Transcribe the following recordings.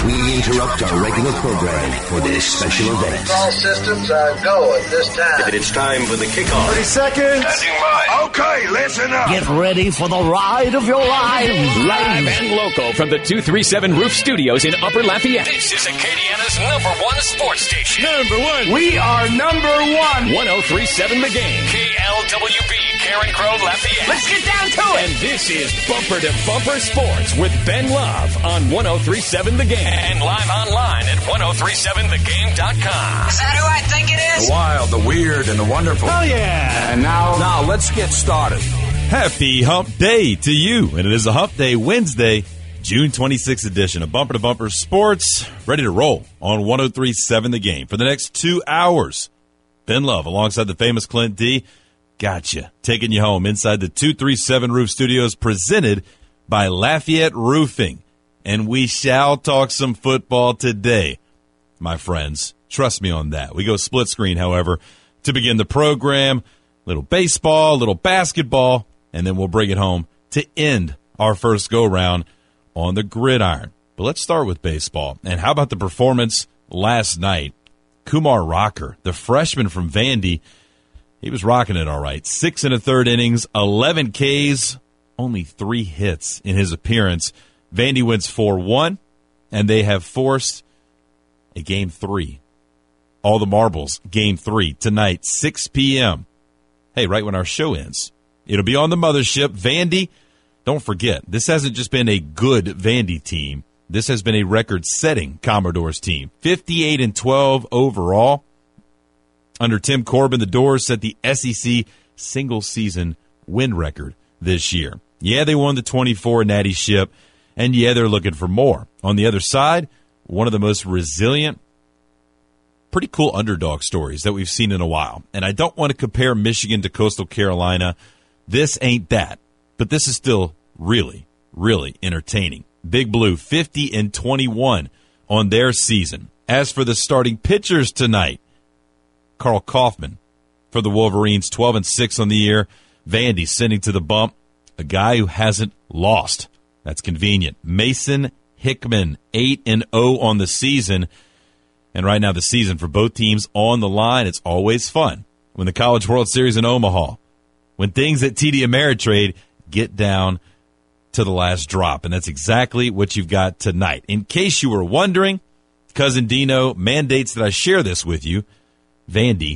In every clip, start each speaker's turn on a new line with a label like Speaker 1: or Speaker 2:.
Speaker 1: We interrupt our regular program for this special event.
Speaker 2: All systems are go at this time.
Speaker 1: And it's time for the kickoff.
Speaker 3: 30 seconds.
Speaker 4: Standing by. Okay, listen up.
Speaker 5: Get ready for the ride of your lives.
Speaker 6: Live and local from the 237 Roof Studios in Upper Lafayette. This is Acadiana's #1 sports station. #1.
Speaker 3: We are #1.
Speaker 6: 1037 The Game. KLWB, Karen Crow, Lafayette.
Speaker 5: Let's get down to it.
Speaker 6: And this is Bumper to Bumper Sports with Ben Love on 1037 The Game. And live online at 1037thegame.com.
Speaker 7: Is that who I think it is?
Speaker 4: The wild, the weird, and the wonderful.
Speaker 3: Oh, yeah.
Speaker 4: And now let's get started.
Speaker 8: Happy Hump Day to you. And it is a Hump Day Wednesday, June 26th edition of Bumper to Bumper Sports. Ready to roll on 1037 The Game. For the next 2 hours, Ben Love alongside the famous Clint D. Gotcha. Taking you home inside the 237 Roof Studios presented by Lafayette Roofing. And we shall talk some football today, my friends. Trust me on that. We go split screen, however, to begin the program. Little baseball, little basketball, and then we'll bring it home to end our first go-round on the gridiron. But let's start with baseball. And how about the performance last night? Kumar Rocker, the freshman from Vandy, he was rocking it all right. 6 1/3 innings, 11 Ks, only 3 hits in his appearance. Vandy wins 4-1, and they have forced a Game 3. All the marbles, Game 3, tonight, 6 p.m. Hey, right when our show ends. It'll be on the mothership. Vandy, don't forget, this hasn't just been a good Vandy team. This has been a record-setting Commodores team. 58-12 overall. Under Tim Corbin, the Doors set the SEC single-season win record this year. Yeah, they won the 24 Natty Ship. And, yeah, they're looking for more. On the other side, one of the most resilient, pretty cool underdog stories that we've seen in a while. And I don't want to compare Michigan to Coastal Carolina. This ain't that. But this is still really, really entertaining. Big Blue, 50-21 on their season. As for the starting pitchers tonight, Carl Kaufman for the Wolverines, 12-6 on the year. Vandy sending to the bump a guy who hasn't lost. That's convenient. Mason Hickman, 8-0 on the season. And right now the season for both teams on the line. It's always fun when the College World Series in Omaha, when things at TD Ameritrade get down to the last drop. And that's exactly what you've got tonight. In case you were wondering, Cousin Dino mandates that I share this with you. Vandy,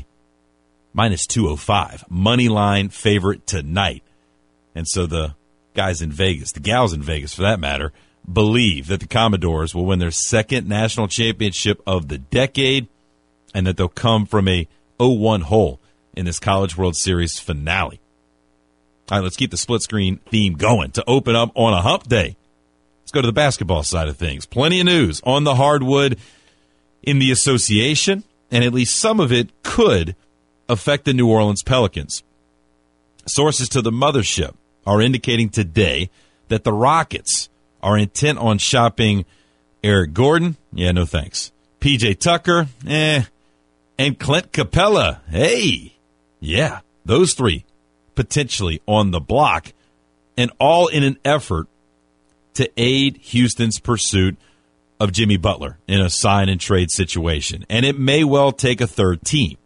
Speaker 8: -205. Money line favorite tonight. And so the guys in Vegas, the gals in Vegas for that matter, believe that the Commodores will win their second national championship of the decade and that they'll come from a 0-1 hole in this College World Series finale. All right, let's keep the split screen theme going to open up on a hump day. Let's go to the basketball side of things. Plenty of news on the hardwood in the association, and at least some of it could affect the New Orleans Pelicans. Sources to the mothership are indicating today that the Rockets are intent on shopping Eric Gordon. Yeah, no thanks. PJ Tucker, and Clint Capella. Hey, yeah, those three potentially on the block, and all in an effort to aid Houston's pursuit of Jimmy Butler in a sign-and-trade situation. And it may well take a third team.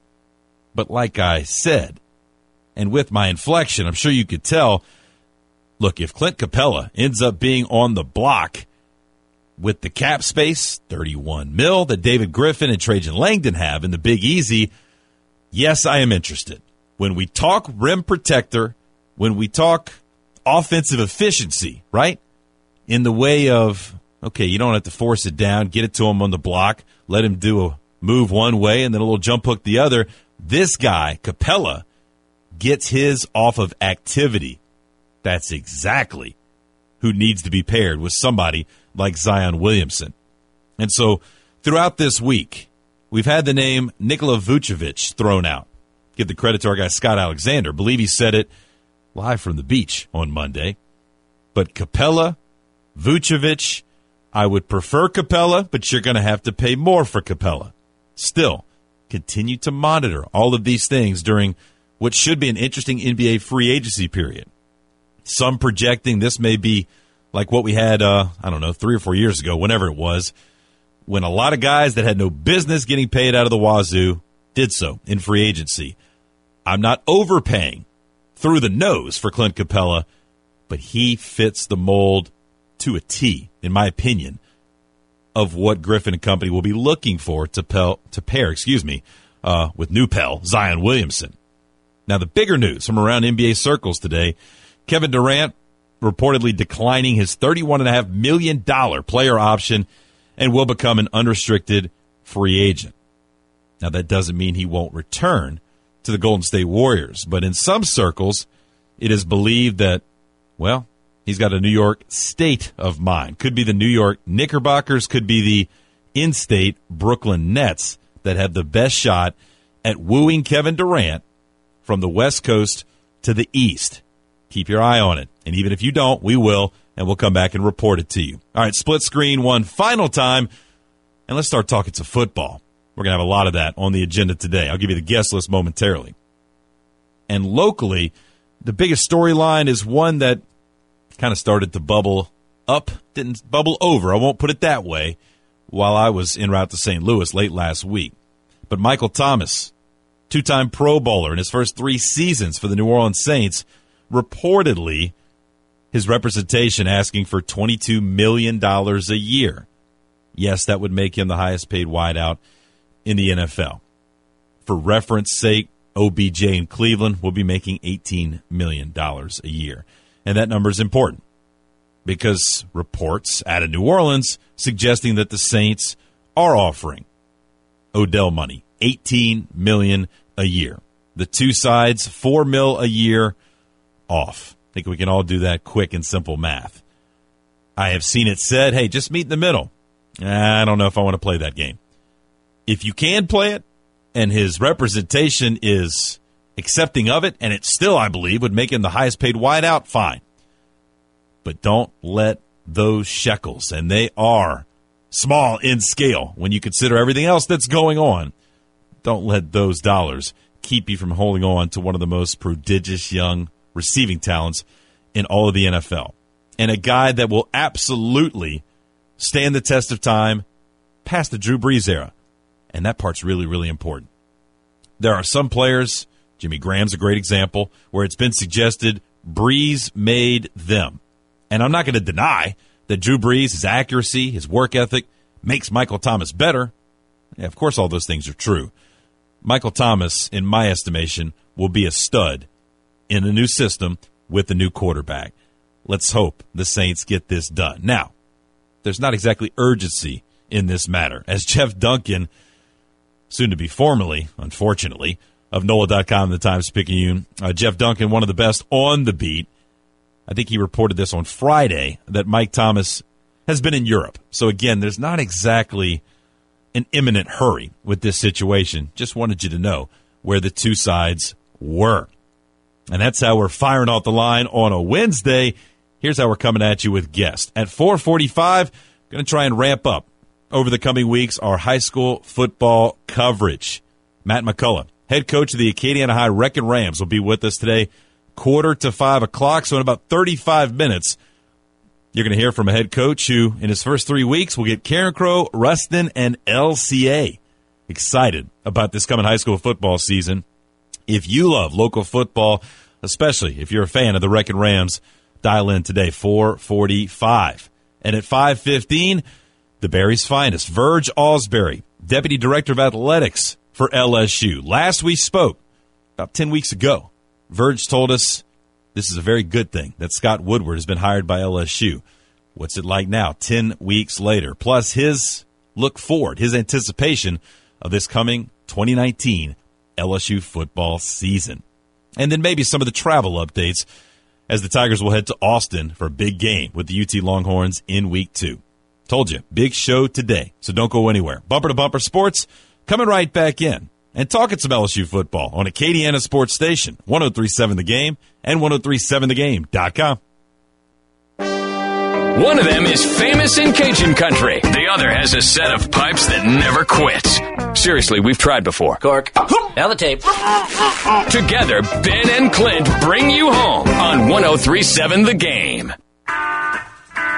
Speaker 8: But like I said, and with my inflection, I'm sure you could tell, look, if Clint Capella ends up being on the block with the cap space, $31 million, that David Griffin and Trajan Langdon have in the Big Easy, yes, I am interested. When we talk rim protector, when we talk offensive efficiency, right, in the way of, okay, you don't have to force it down, get it to him on the block, let him do a move one way and then a little jump hook the other. This guy, Capella, gets his off of activity. That's exactly who needs to be paired with somebody like Zion Williamson. And so throughout this week, we've had the name Nikola Vucevic thrown out. Give the credit to our guy Scott Alexander. I believe he said it live from the beach on Monday. But Capella, Vucevic, I would prefer Capella, but you're going to have to pay more for Capella. Still, continue to monitor all of these things during what should be an interesting NBA free agency period. Some projecting this may be like what we had, 3 or 4 years ago, whenever it was, when a lot of guys that had no business getting paid out of the wazoo did so in free agency. I'm not overpaying through the nose for Clint Capella, but he fits the mold to a T, in my opinion, of what Griffin and company will be looking for to pair with new pal Zion Williamson. Now, the bigger news from around NBA circles today, Kevin Durant reportedly declining his $31.5 million player option and will become an unrestricted free agent. Now, that doesn't mean he won't return to the Golden State Warriors, but in some circles, it is believed that, well, he's got a New York state of mind. Could be the New York Knickerbockers, could be the in-state Brooklyn Nets that have the best shot at wooing Kevin Durant from the West Coast to the East. Keep your eye on it. And even if you don't, we will, and we'll come back and report it to you. All right, split screen one final time, and let's start talking some football. We're going to have a lot of that on the agenda today. I'll give you the guest list momentarily. And locally, the biggest storyline is one that kind of started to bubble up, didn't bubble over, I won't put it that way, while I was en route to St. Louis late last week. But Michael Thomas, two-time Pro Bowler in his first 3 seasons for the New Orleans Saints, reportedly his representation asking for $22 million a year. Yes, that would make him the highest paid wideout in the NFL. For reference sake, OBJ in Cleveland will be making $18 million a year. And that number is important because reports out of New Orleans suggesting that the Saints are offering Odell money, $18 million a year. The two sides, $4 million a year off. I think we can all do that quick and simple math. I have seen it said, hey, just meet in the middle. I don't know if I want to play that game. If you can play it and his representation is accepting of it, and it still, I believe, would make him the highest paid wideout, fine. But don't let those shekels, and they are small in scale when you consider everything else that's going on, don't let those dollars keep you from holding on to one of the most prodigious young receiving talents in all of the NFL. And a guy that will absolutely stand the test of time past the Drew Brees era. And that part's really, really important. There are some players, Jimmy Graham's a great example, where it's been suggested Brees made them. And I'm not going to deny that Drew Brees, his accuracy, his work ethic, makes Michael Thomas better. Yeah, of course, all those things are true. Michael Thomas, in my estimation, will be a stud in a new system with a new quarterback. Let's hope the Saints get this done. Now, there's not exactly urgency in this matter, as Jeff Duncan, soon to be formerly, unfortunately, of NOLA.com, the Times-Picayune, Jeff Duncan, one of the best on the beat. I think he reported this on Friday, that Mike Thomas has been in Europe. So, again, there's not exactly an imminent hurry with this situation. Just wanted you to know where the two sides were. And that's how we're firing off the line on a Wednesday. Here's how we're coming at you with guests. At 4:45, going to try and ramp up over the coming weeks our high school football coverage. Matt McCullough, head coach of the Acadiana High Wrecking Rams, will be with us today, 4:45. So in about 35 minutes, you're going to hear from a head coach who, in his first 3 weeks, will get Karen Crow, Ruston, and LCA excited about this coming high school football season. If you love local football, especially if you're a fan of the Wrecking Rams, dial in today, 4:45. And at 5:15, the Barry's finest, Verge Osbury, Deputy Director of Athletics for LSU. Last we spoke, about 10 weeks ago, Verge told us this is a very good thing that Scott Woodward has been hired by LSU. What's it like now, 10 weeks later? Plus his look forward, his anticipation of this coming 2019 LSU football season. And then maybe some of the travel updates as the Tigers will head to Austin for a big game with the UT Longhorns in Week 2. Told you, big show today, so don't go anywhere. Bumper to Bumper Sports coming right back in and talking some LSU football on Acadiana Sports Station, 103.7 The Game and 103.7thegame.com.
Speaker 6: One of them is famous in Cajun country. The other has a set of pipes that never quits. Seriously, we've tried before.
Speaker 5: Cork. Now the tape.
Speaker 6: Together, Ben and Clint bring you home on 103.7 The Game.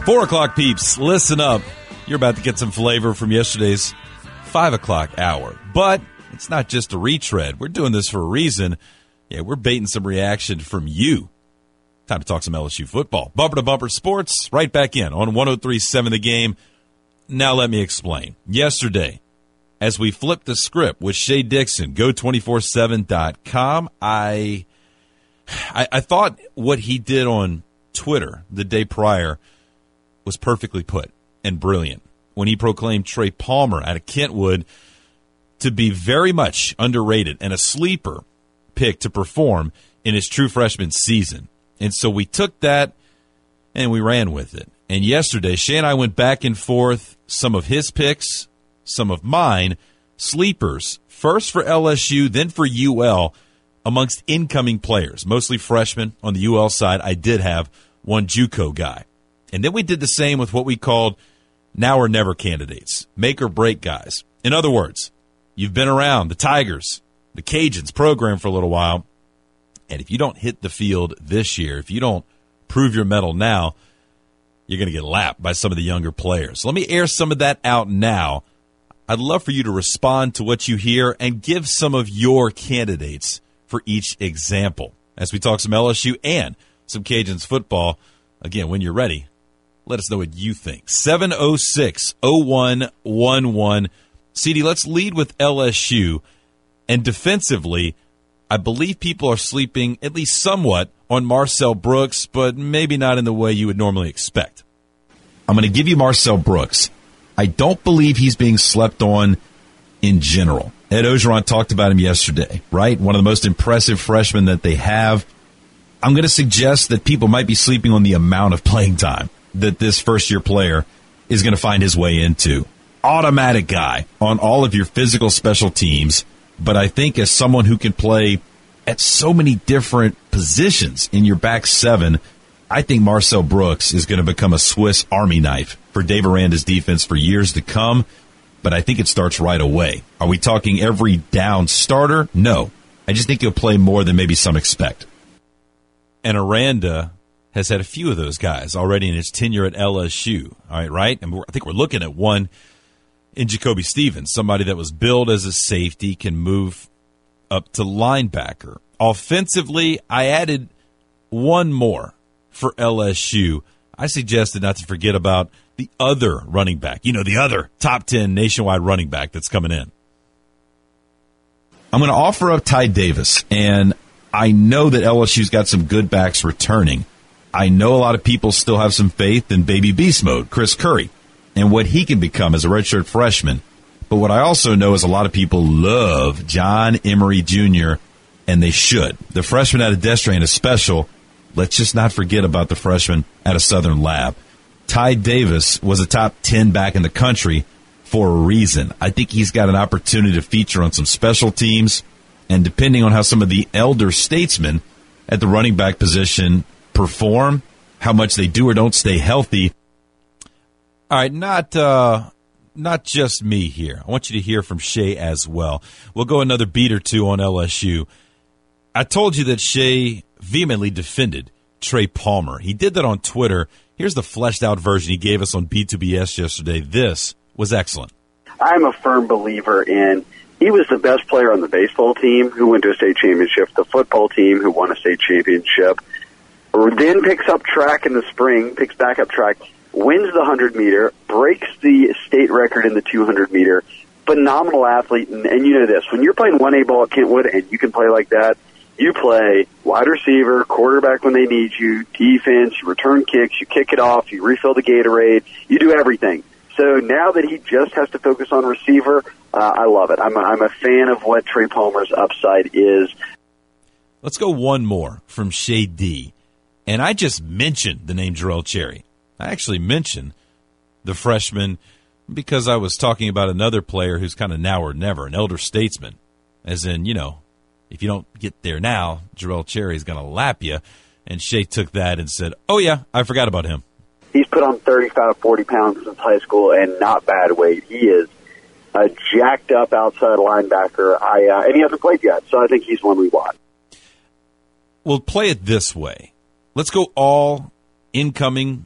Speaker 8: 4 o'clock peeps, listen up. You're about to get some flavor from yesterday's 5 o'clock hour. But it's not just a retread. We're doing this for a reason. Yeah, we're baiting some reaction from you. Time to talk some LSU football. Bumper to Bumper Sports, right back in on 103.7 The Game. Now let me explain. Yesterday, as we flipped the script with Shea Dixon, go247.com, I thought what he did on Twitter the day prior was perfectly put and brilliant when he proclaimed Trey Palmer out of Kentwood to be very much underrated and a sleeper pick to perform in his true freshman season. And so we took that and we ran with it. And yesterday, Shea and I went back and forth, some of his picks, some of mine, sleepers, first for LSU, then for UL, amongst incoming players, mostly freshmen. On the UL side, I did have one JUCO guy. And then we did the same with what we called now or never candidates, make or break guys. In other words, you've been around the Tigers, the Cajuns program for a little while, and if you don't hit the field this year, if you don't prove your mettle now, you're going to get lapped by some of the younger players. Let me air some of that out now. I'd love for you to respond to what you hear and give some of your candidates for each example as we talk some LSU and some Cajuns football. Again, when you're ready, let us know what you think. 706-0111. CD, let's lead with LSU. And defensively, I believe people are sleeping at least somewhat on Marcel Brooks, but maybe not in the way you would normally expect. I'm going to give you Marcel Brooks. I don't believe he's being slept on in general. Ed Ogeron talked about him yesterday, right? One of the most impressive freshmen that they have. I'm going to suggest that people might be sleeping on the amount of playing time that this first-year player is going to find his way into. Automatic guy on all of your physical special teams, but I think as someone who can play at so many different positions in your back seven, I think Marcel Brooks is going to become a Swiss Army knife for Dave Aranda's defense for years to come, but I think it starts right away. Are we talking every down starter? No. I just think he'll play more than maybe some expect. And Aranda has had a few of those guys already in his tenure at LSU. All right? And I think we're looking at one in Jacoby Stevens, somebody that was billed as a safety, can move up to linebacker. Offensively, I added one more for LSU. I suggested not to forget about the other running back, the other top 10 nationwide running back that's coming in. I'm going to offer up Ty Davis, and I know that LSU's got some good backs returning. I know a lot of people still have some faith in baby beast mode, Chris Curry, and what he can become as a redshirt freshman. But what I also know is a lot of people love John Emery Jr., and they should. The freshman out of Destrehan is special. Let's just not forget about the freshman out of Southern Lab. Ty Davis was a top 10 back in the country for a reason. I think he's got an opportunity to feature on some special teams, and depending on how some of the elder statesmen at the running back position perform, how much they do or don't stay healthy. All right, not just me here. I want you to hear from Shea as well. We'll go another beat or two on LSU. I told you that Shea vehemently defended Trey Palmer. He did that on Twitter. Here's the fleshed out version he gave us on B2BS yesterday. This was excellent.
Speaker 7: I'm a firm believer in he was the best player on the baseball team who went to a state championship, the football team who won a state championship, then picks up track in the spring, picks back up track, wins the 100-meter, breaks the state record in the 200-meter, phenomenal athlete. And you know this, when you're playing 1A ball at Kentwood and you can play like that, you play wide receiver, quarterback when they need you, defense, you return kicks, you kick it off, you refill the Gatorade, you do everything. So now that he just has to focus on receiver, I love it. I'm a fan of what Trey Palmer's upside is.
Speaker 8: Let's go one more from Shea D. And I just mentioned the name Jarrell Cherry. I actually mentioned the freshman because I was talking about another player who's kind of now or never, an elder statesman. As in, if you don't get there now, Jarrell Cherry is going to lap you. And Shea took that and said, oh, yeah, I forgot about him.
Speaker 7: He's put on 35, 40 pounds since high school and not bad weight. He is a jacked up outside linebacker. And he hasn't played yet, so I think he's one we watch.
Speaker 8: We'll play it this way. Let's go all incoming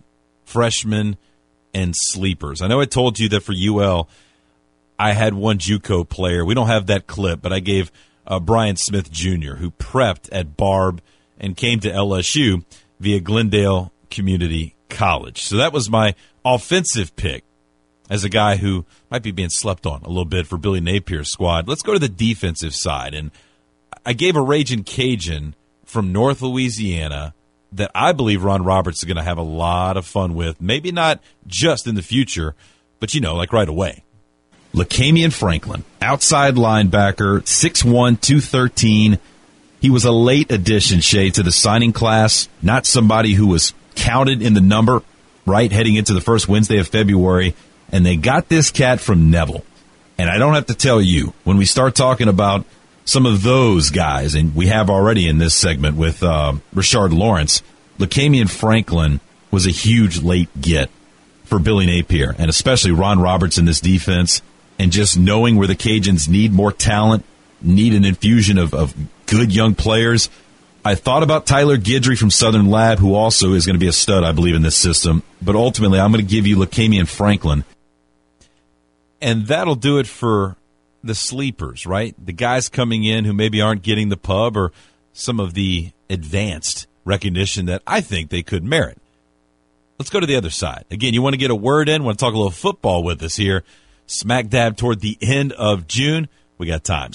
Speaker 8: freshmen, and sleepers. I know I told you that for UL, I had one JUCO player. We don't have that clip, but I gave Brian Smith Jr., who prepped at Barb and came to LSU via Glendale Community College. So that was my offensive pick as a guy who might be being slept on a little bit for Billy Napier's squad. Let's go to the defensive side. And I gave a Ragin' Cajun from North Louisiana that I believe Ron Roberts is going to have a lot of fun with. Maybe not just in the future, but, like right away. Lacamian Franklin, outside linebacker, 6'1", 213. He was a late addition, Shay, to the signing class, not somebody who was counted in the number, right, heading into the first Wednesday of February. And they got this cat from Neville. And I don't have to tell you, when we start talking about some of those guys, and we have already in this segment with Rashard Lawrence, Lacamian Franklin was a huge late get for Billy Napier, and especially Ron Roberts in this defense, and just knowing where the Cajuns need more talent, need an infusion of good young players. I thought about Tyler Guidry from Southern Lab, who also is going to be a stud, I believe, in this system, but ultimately I'm going to give you Lacamian Franklin. And that'll do it for the sleepers, right? The guys coming in who maybe aren't getting the pub or some of the advanced recognition that I think they could merit. Let's go to the other side. Again, you want to get a word in, want to talk a little football with us here. Smack dab toward the end of June. We got time.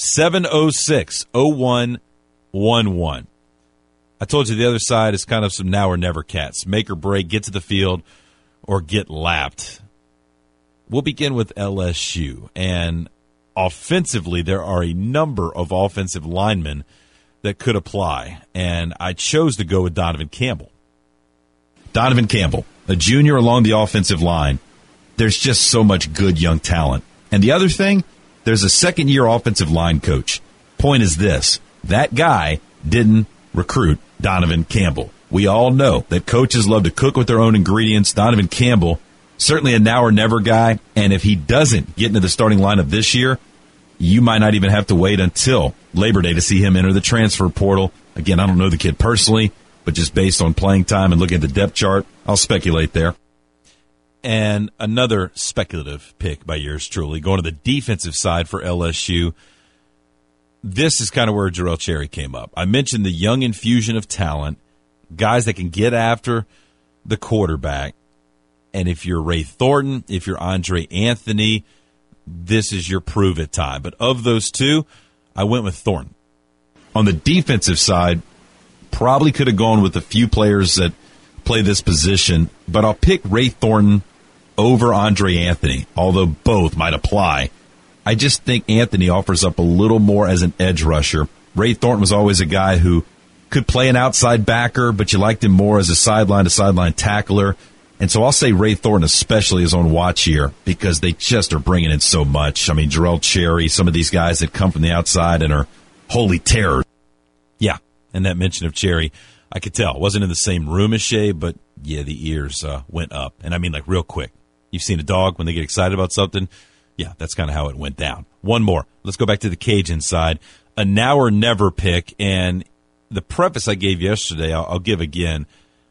Speaker 8: 706-0111. I told you the other side is kind of some now or never cats. Make or break, get to the field, or get lapped. We'll begin with LSU. And offensively, there are a number of offensive linemen that could apply, and I chose to go with Donovan Campbell. Donovan Campbell, a junior along the offensive line. There's just so much good young talent. And the other thing, there's a second-year offensive line coach. Point is this, that guy didn't recruit Donovan Campbell. We all know that coaches love to cook with their own ingredients. Donovan Campbell, certainly a now or never guy, and if he doesn't get into the starting lineup this year, you might not even have to wait until Labor Day to see him enter the transfer portal. Again, I don't know the kid personally, but just based on playing time and looking at the depth chart, I'll speculate there. And another speculative pick by yours truly, going to the defensive side for LSU. This is kind of where Jarrell Cherry came up. I mentioned the young infusion of talent, guys that can get after the quarterback. And if you're Ray Thornton, if you're Andre Anthony, this is your prove it time. But of those two, I went with Thornton. On the defensive side, probably could have gone with a few players that play this position, but I'll pick Ray Thornton over Andre Anthony, although both might apply. I just think Anthony offers up a little more as an edge rusher. Ray Thornton was always a guy who could play an outside backer, but you liked him more as a sideline-to-sideline tackler. And so I'll say Ray Thornton especially is on watch here because they just are bringing in so much. I mean, Jarrell Cherry, some of these guys that come from the outside and are holy terror. Yeah, and that mention of Cherry, I could tell. Wasn't in the same room as Shea, but, yeah, the ears went up. And I mean, like, real quick. You've seen a dog when they get excited about something? Yeah, that's kind of how it went down. One more. Let's go back to the Cajun side. A now or never pick, and the preface I gave yesterday, I'll give again.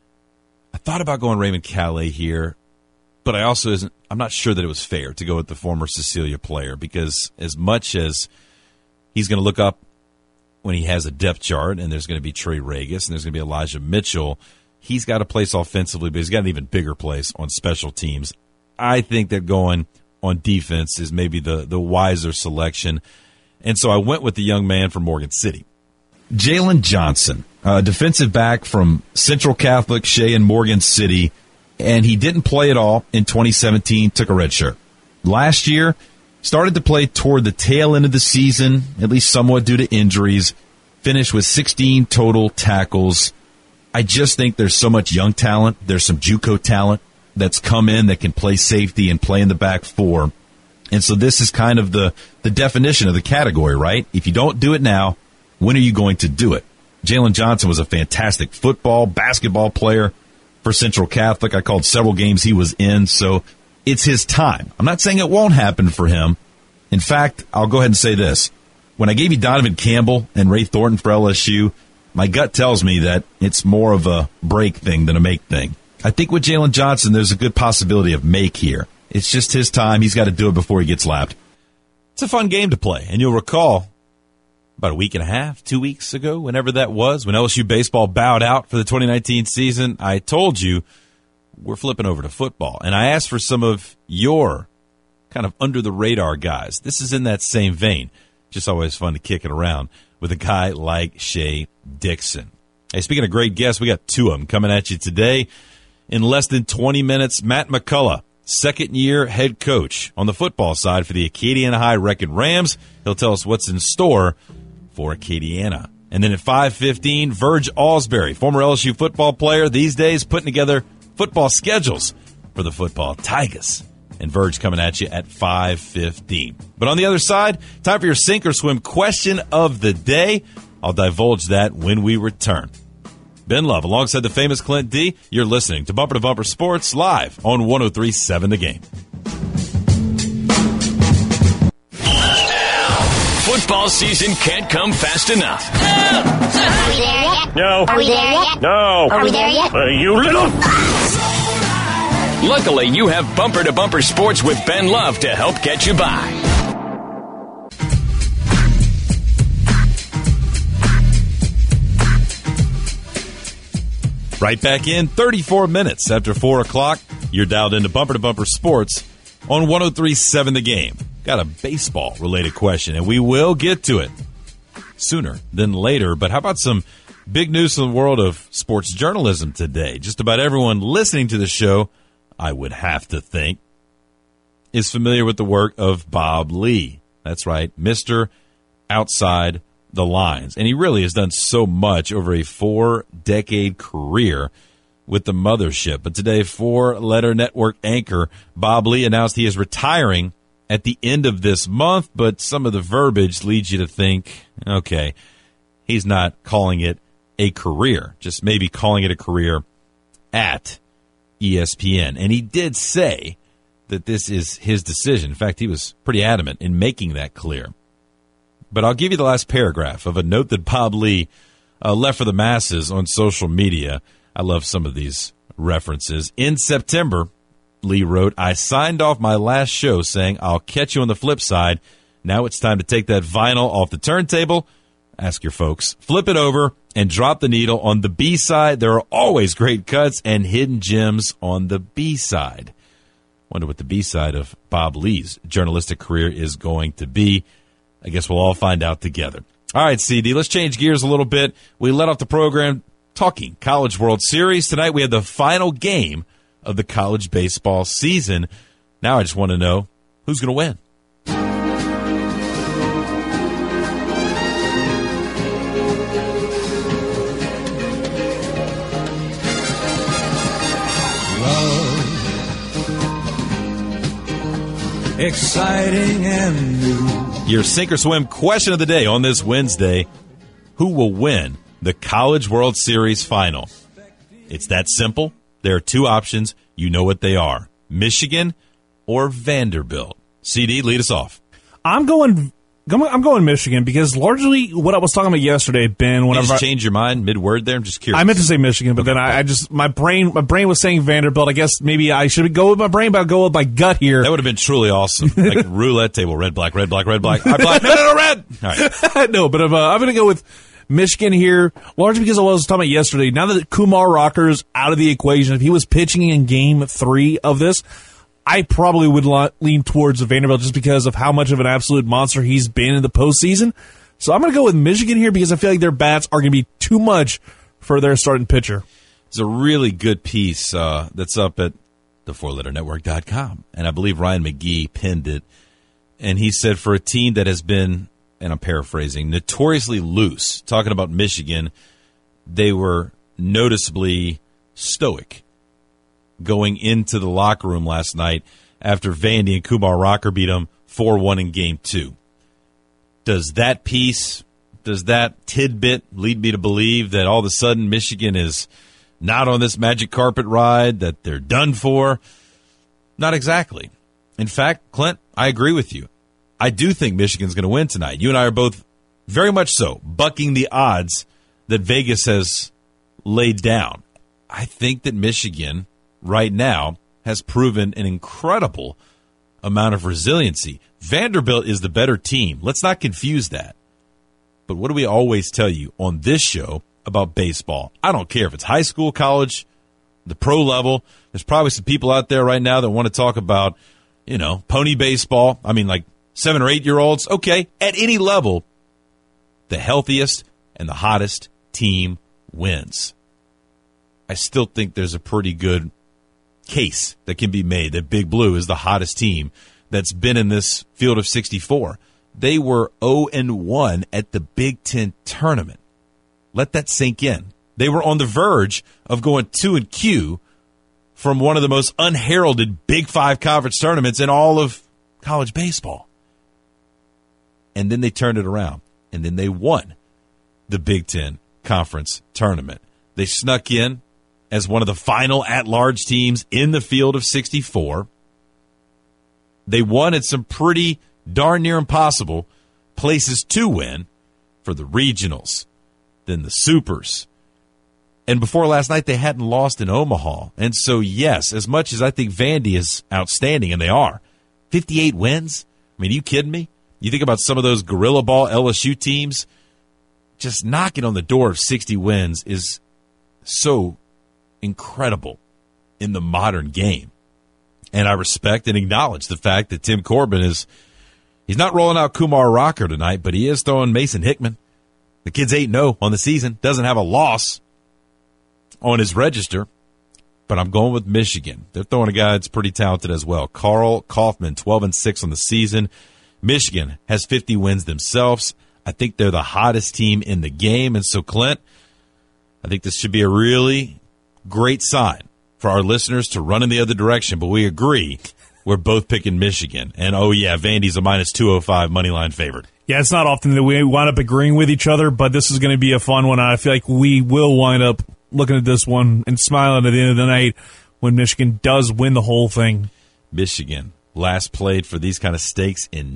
Speaker 8: I thought about going Raymond Calais here, but I'm not sure that it was fair to go with the former Cecilia player because as much as he's going to look up when he has a depth chart and there's going to be Trey Regis and there's going to be Elijah Mitchell, he's got a place offensively, but he's got an even bigger place on special teams. I think that going on defense is maybe the wiser selection. And so I went with the young man from Morgan City. Jalen Johnson, defensive back from Central Catholic, Shea, and Morgan City, and he didn't play at all in 2017, took a red shirt. Last year, started to play toward the tail end of the season, at least somewhat due to injuries, finished with 16 total tackles. I just think there's so much young talent. There's some JUCO talent that's come in that can play safety and play in the back four. And so this is kind of the definition of the category, right? If you don't do it now, when are you going to do it? Jalen Johnson was a fantastic football, basketball player for Central Catholic. I called several games he was in, so it's his time. I'm not saying it won't happen for him. In fact, I'll go ahead and say this. When I gave you Donovan Campbell and Ray Thornton for LSU, my gut tells me that it's more of a break thing than a make thing. I think with Jalen Johnson, there's a good possibility of make here. It's just his time. He's got to do it before he gets lapped. It's a fun game to play, and you'll recall about a week and a half, 2 weeks ago, whenever that was, when LSU baseball bowed out for the 2019 season, I told you we're flipping over to football. And I asked for some of your kind of under-the-radar guys. This is in that same vein. Just always fun to kick it around with a guy like Shea Dixon. Hey, speaking of great guests, we got two of them coming at you today. In less than 20 minutes, Matt McCullough, second-year head coach on the football side for the Acadiana High Wrecking Rams. He'll tell us what's in store for Acadiana. And then at 5:15, Verge Alsbury, former LSU football player, these days putting together football schedules for the football Tigers. And Verge coming at you at 5:15. But on the other side, time for your sink or swim question of the day. I'll divulge that when we return. Ben Love, alongside the famous Clint D. You're listening to Bumper to Bumper Sports live on 103.7 The Game.
Speaker 6: Football season can't come fast enough.
Speaker 5: Are we there yet?
Speaker 3: No.
Speaker 5: Are we there yet?
Speaker 3: No.
Speaker 5: Are we there yet?
Speaker 3: You little...
Speaker 6: Luckily, you have Bumper to Bumper Sports with Ben Love to help get you by.
Speaker 8: Right back in, 34 minutes after 4 o'clock. You're dialed into Bumper to Bumper Sports on 103.7 The Game. Got a baseball-related question, and we will get to it sooner than later. But how about some big news in the world of sports journalism today? Just about everyone listening to the show, I would have to think, is familiar with the work of Bob Lee. That's right, Mr. Outside the Lines. And he really has done so much over a 4-decade career with the mothership. But today, 4-letter network anchor Bob Lee announced he is retiring at the end of this month, but some of the verbiage leads you to think, okay, he's not calling it a career, just maybe calling it a career at ESPN. And he did say that this is his decision. In fact, he was pretty adamant in making that clear. But I'll give you the last paragraph of a note that Bob Lee left for the masses on social media. I love some of these references. In September, Lee wrote, I signed off my last show saying, I'll catch you on the flip side. Now it's time to take that vinyl off the turntable. Ask your folks. Flip it over and drop the needle on the B side. There are always great cuts and hidden gems on the B side. Wonder what the B side of Bob Lee's journalistic career is going to be. I guess we'll all find out together. All right, CD, let's change gears a little bit. We let off the program talking College World Series. Tonight we had the final game of the college baseball season. Now I just want to know who's going to win.
Speaker 9: Love, exciting and new.
Speaker 8: Your sink or swim question of the day on this Wednesday. Who will win the College World Series final? It's that simple. There are two options. You know what they are. Michigan or Vanderbilt. CD, lead us off.
Speaker 10: I'm going Michigan because largely what I was talking about yesterday, Ben.
Speaker 8: Whenever you just change your mind mid-word there? I'm just curious.
Speaker 10: I meant to say Michigan, but then I just my brain was saying Vanderbilt. I guess maybe I should go with my brain, but I'll go with my gut here.
Speaker 8: That would have been truly awesome. Like roulette table, red, black, red, black, red, black. Black, no, red. All right.
Speaker 10: No, but I'm going to go with Michigan here, largely because I was talking about yesterday. Now that Kumar Rocker's out of the equation, if he was pitching in Game 3 of this, I probably would lean towards Vanderbilt just because of how much of an absolute monster he's been in the postseason. So I'm going to go with Michigan here because I feel like their bats are going to be too much for their starting pitcher.
Speaker 8: It's a really good piece that's up at the4letternetwork.com. And I believe Ryan McGee pinned it. And he said for a team that has been, and I'm paraphrasing, notoriously loose, talking about Michigan, they were noticeably stoic going into the locker room last night after Vandy and Kumar Rocker beat them 4-1 in Game 2. Does that piece, does that tidbit lead me to believe that all of a sudden Michigan is not on this magic carpet ride, that they're done for? Not exactly. In fact, Clint, I agree with you. I do think Michigan's going to win tonight. You and I are both very much so bucking the odds that Vegas has laid down. I think that Michigan right now has proven an incredible amount of resiliency. Vanderbilt is the better team. Let's not confuse that. But what do we always tell you on this show about baseball? I don't care if it's high school, college, the pro level. There's probably some people out there right now that want to talk about, pony baseball. I mean, like 7 or 8 year olds. Okay, at any level, the healthiest and the hottest team wins. I still think there's a pretty good case that can be made that Big Blue is the hottest team that's been in this field of 64. They were 0-1 at the Big Ten tournament. Let that sink in. They were on the verge of going 2-Q from one of the most unheralded Big Five conference tournaments in all of college baseball. And then they turned it around, and then they won the Big Ten conference tournament. They snuck in as one of the final at-large teams in the field of 64. They won at some pretty darn near impossible places to win for the regionals, then the supers. And before last night, they hadn't lost in Omaha. And so, yes, as much as I think Vandy is outstanding, and they are, 58 wins? I mean, are you kidding me? You think about some of those Gorilla Ball LSU teams, just knocking on the door of 60 wins is so incredible in the modern game. And I respect and acknowledge the fact that Tim Corbin he's not rolling out Kumar Rocker tonight, but he is throwing Mason Hickman. The kid's 8-0 on the season, doesn't have a loss on his register, but I'm going with Michigan. They're throwing a guy that's pretty talented as well. Carl Kaufman, 12-6 on the season. Michigan has 50 wins themselves. I think they're the hottest team in the game. And so, Clint, I think this should be a really great sign for our listeners to run in the other direction. But we agree we're both picking Michigan. And, oh, yeah, Vandy's a -205 moneyline favorite.
Speaker 10: Yeah, it's not often that we wind up agreeing with each other, but this is going to be a fun one. I feel like we will wind up looking at this one and smiling at the end of the night when Michigan does win the whole thing.
Speaker 8: Michigan last played for these kind of stakes in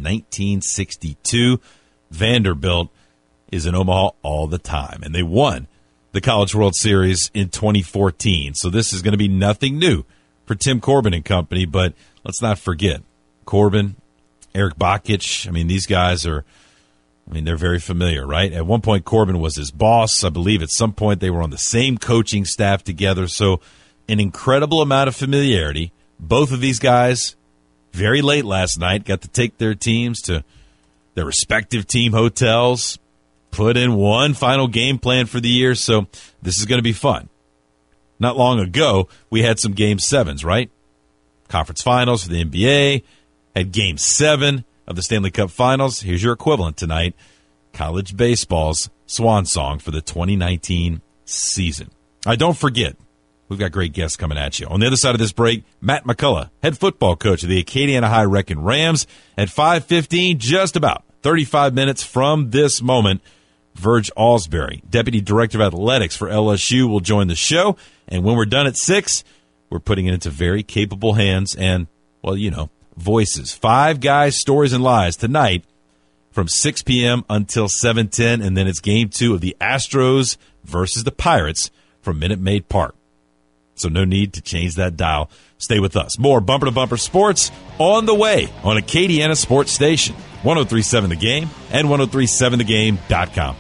Speaker 8: 1962. Vanderbilt is in Omaha all the time, and they won the College World Series in 2014. So this is going to be nothing new for Tim Corbin and company, but let's not forget Corbin, Eric Bakich. I mean, these guys they're very familiar, right? At one point, Corbin was his boss. I believe at some point they were on the same coaching staff together. So an incredible amount of familiarity. Both of these guys, very late last night, got to take their teams to their respective team hotels, put in one final game plan for the year. So this is going to be fun. Not long ago, we had some Game 7s, right? Conference finals for the NBA, had Game 7 of the Stanley Cup Finals. Here's your equivalent tonight, college baseball's swan song for the 2019 season. All right, don't forget, we've got great guests coming at you. On the other side of this break, Matt McCullough, head football coach of the Acadiana High Wrecking Rams. At 5:15, just about 35 minutes from this moment, Verge Alsbury, Deputy Director of Athletics for LSU, will join the show. And when we're done at 6, we're putting it into very capable hands and, well, voices. 5 guys, stories, and lies tonight from 6 p.m. until 7:10. And then it's Game 2 of the Astros versus the Pirates from Minute Maid Park. So no need to change that dial. Stay with us. More Bumper to Bumper Sports on the way on Acadiana Sports Station. 103.7 The Game and 103.7thegame.com.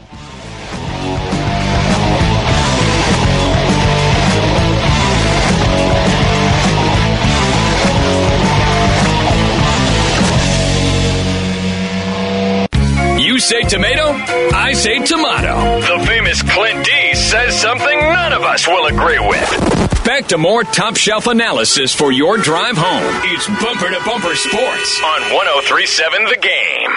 Speaker 6: You say tomato, I say tomato. The famous Clint D says something none of us will agree with. Back to more top shelf analysis for your drive home. It's Bumper to Bumper Sports on 103.7 The Game.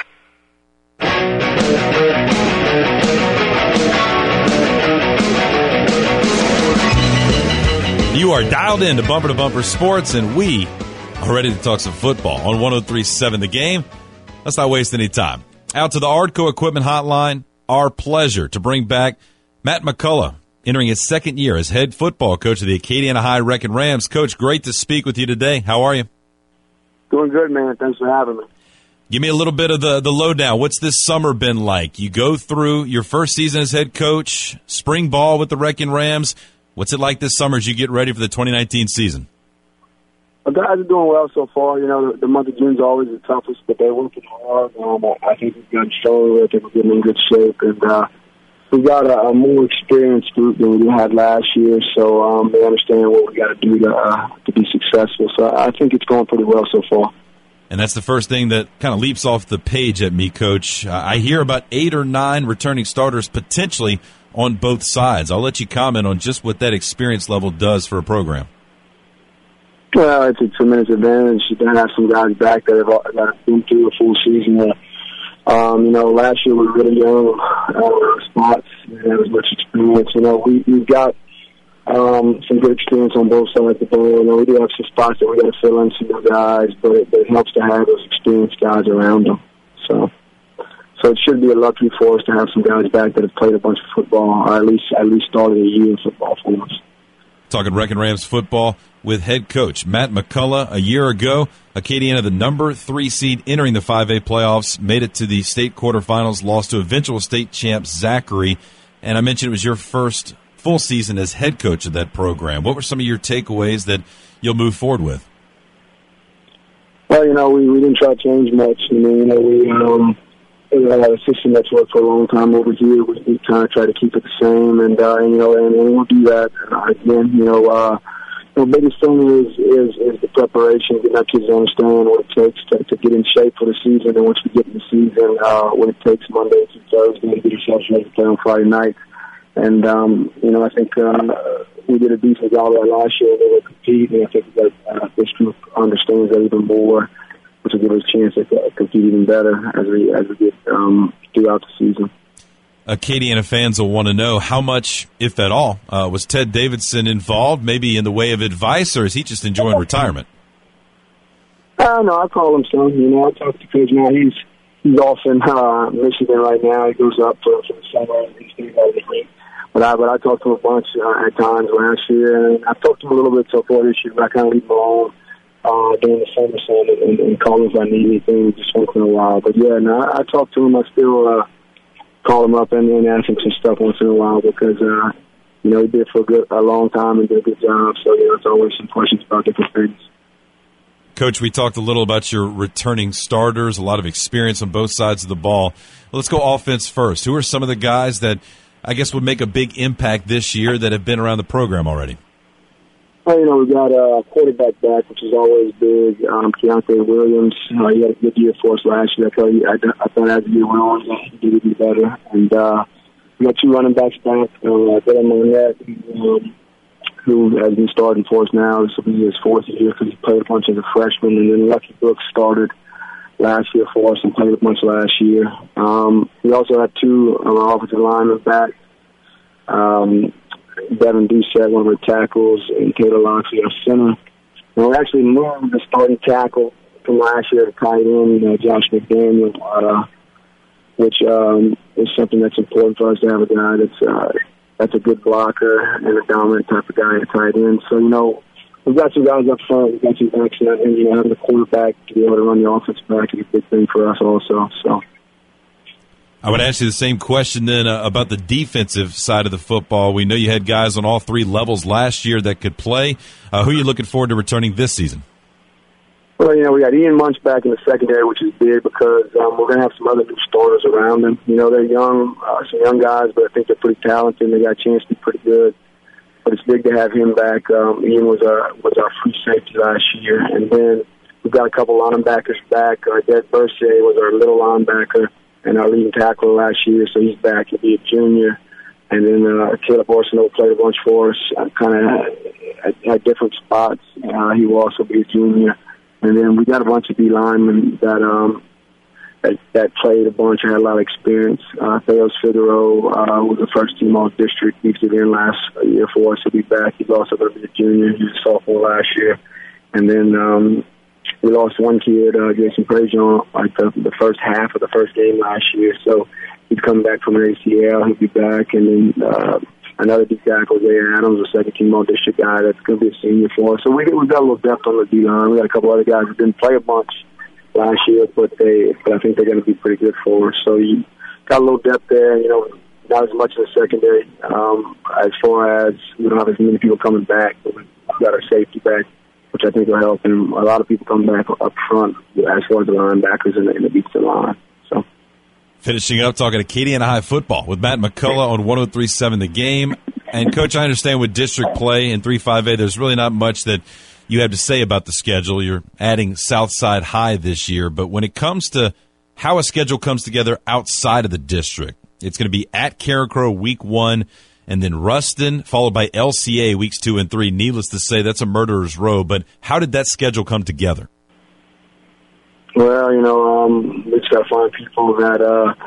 Speaker 8: You are dialed in to Bumper Sports, and we are ready to talk some football on 103.7 The Game. Let's not waste any time. Out to the Ardco Equipment Hotline, our pleasure to bring back Matt McCullough, entering his second year as head football coach of the Acadiana High Wrecking Rams. Coach, great to speak with you today. How are you?
Speaker 11: Doing good, man. Thanks for having me.
Speaker 8: Give me a little bit of the lowdown. What's this summer been like? You go through your first season as head coach, spring ball with the Wrecking Rams. What's it like this summer as you get ready for the 2019 season?
Speaker 11: The guys are doing well so far. You know, the month of June is always the toughest, but they're working hard. I think we've gotten stronger. I think we're getting in good shape, and we got a more experienced group than we had last year. So they understand what we got to do to be successful. So I think it's going pretty well so far.
Speaker 8: And that's the first thing that kind of leaps off the page at me, Coach. I hear about 8 or 9 returning starters potentially on both sides. I'll let you comment on just what that experience level does for a program.
Speaker 11: Well, it's a tremendous advantage to have some guys back that have been through a full season. You know, last year we were really young spots and had as much experience. You know, we've got some good experience on both sides of the ball. You know, we do have some spots that we got to fill in some new guys, but it helps to have those experienced guys around them. So it should be a lucky for us to have some guys back that have played a bunch of football, or at least started a year in football for us.
Speaker 8: Talking Wrecking Rams football with head coach Matt McCullough. A year ago, Acadiana, the number 3 seed entering the 5A playoffs, made it to the state quarterfinals, lost to eventual state champ Zachary. And I mentioned it was your first full season as head coach of that program. What were some of your takeaways that you'll move forward with?
Speaker 11: Well, you know, we didn't try to change much. I mean, you know, we had a system that's worked for a long time over here. We kind of try to keep it the same, and you know, and we'll do that again. You know, the biggest thing is the preparation, getting our kids to understand what it takes to get in shape for the season, and once we get in the season, what it takes Monday through Thursday to get ourselves ready to play on Friday night. And you know, I think we did a decent job of that last year. They were competing, and I think that this group understands that even more, which will give us a chance to compete even better as we get throughout the season.
Speaker 8: Acadiana fans will want to know how much, if at all, was Ted Davidson involved, maybe in the way of advice, or is he just enjoying retirement?
Speaker 11: No, I call him son. You know, I talk to Coach now. He's off in Michigan right now. He goes up for the summer and he stays out of the league. But I talked to him a bunch at times last year, and I talked to him a little bit so far this year, but I kind of leave him alone during the summer and call him if I need anything just once in a while. But yeah, no, I talk to him. I still call him up and ask him some stuff once in a while because you know, he did for a long time and did a good job. So you know, it's always some questions about different things.
Speaker 8: Coach, we talked a little about your returning starters, a lot of experience on both sides of the ball. Let's go offense first. Who are some of the guys that I guess would make a big impact this year that have been around the program already?
Speaker 11: Well, you know, we got a quarterback back, which is always big. Keontae Williams, he had a good year for us last year. I thought as the year went on, he did even better. And we got 2 running backs back. Dylan Monette, who has been starting for us now. This will be his 4th year because he played a bunch as a freshman. And then Lucky Brooks started last year for us and played a bunch last year. We also had 2 offensive linemen back. Devin Doucette, one of our tackles, and Taylor Loxley, our center. And we actually moved the starting tackle from last year to tight end, Josh McDaniel, which is something that's important for us to have a guy that's a good blocker and a dominant type of guy at tight end. So, you know, we've got some guys up front, we've got some backs, and you know, having a quarterback to be able to run the offense back is a big thing for us also. So,
Speaker 8: I would ask you the same question then about the defensive side of the football. We know you had guys on all 3 levels last year that could play. Who are you looking forward to returning this season?
Speaker 11: Well, you know, we got Ian Munch back in the secondary, which is big because we're going to have some other new starters around them. You know, they're young, some young guys, but I think they're pretty talented and they got a chance to be pretty good. But it's big to have him back. Ian was our free safety last year. And then we've got a couple linebackers back. Dad Bursay was our little linebacker and our leading tackler last year, so he's back. He'll be a junior. And then Caleb Orson played a bunch for us, kind of at different spots. He will also be a junior. And then we got a bunch of D linemen that played a bunch and had a lot of experience. Theos Figueroa was the first team all district. He was in last year for us. He'll be back. He's also going to be a junior. He was a sophomore last year. And then we lost one kid, Jason Prejean, like the first half of the first game last year. So he's coming back from an ACL. He'll be back. And then another D tackle, Jay Adams, a second-team all-district guy that's going to be a senior for us. So we've got a little depth on the D-line. We got a couple other guys who didn't play a bunch last year, but I think they're going to be pretty good for us. So you got a little depth there, you know, not as much in the secondary. As far as we don't have as many people coming back, but we've got our safety back which I think will help. And a lot of people come back up front as far as the linebackers and the defensive line. So,
Speaker 8: finishing up, talking to Acadiana High football with Matt McCullough on 103.7 The Game. And, Coach, I understand with district play in 3-5A, there's really not much that you have to say about the schedule. You're adding Southside High this year. But when it comes to how a schedule comes together outside of the district, it's going to be at Carencro week 1, and then Ruston, followed by LCA weeks 2 and 3. Needless to say, that's a murderer's row. But how did that schedule come together?
Speaker 11: Well, we just got to find people that,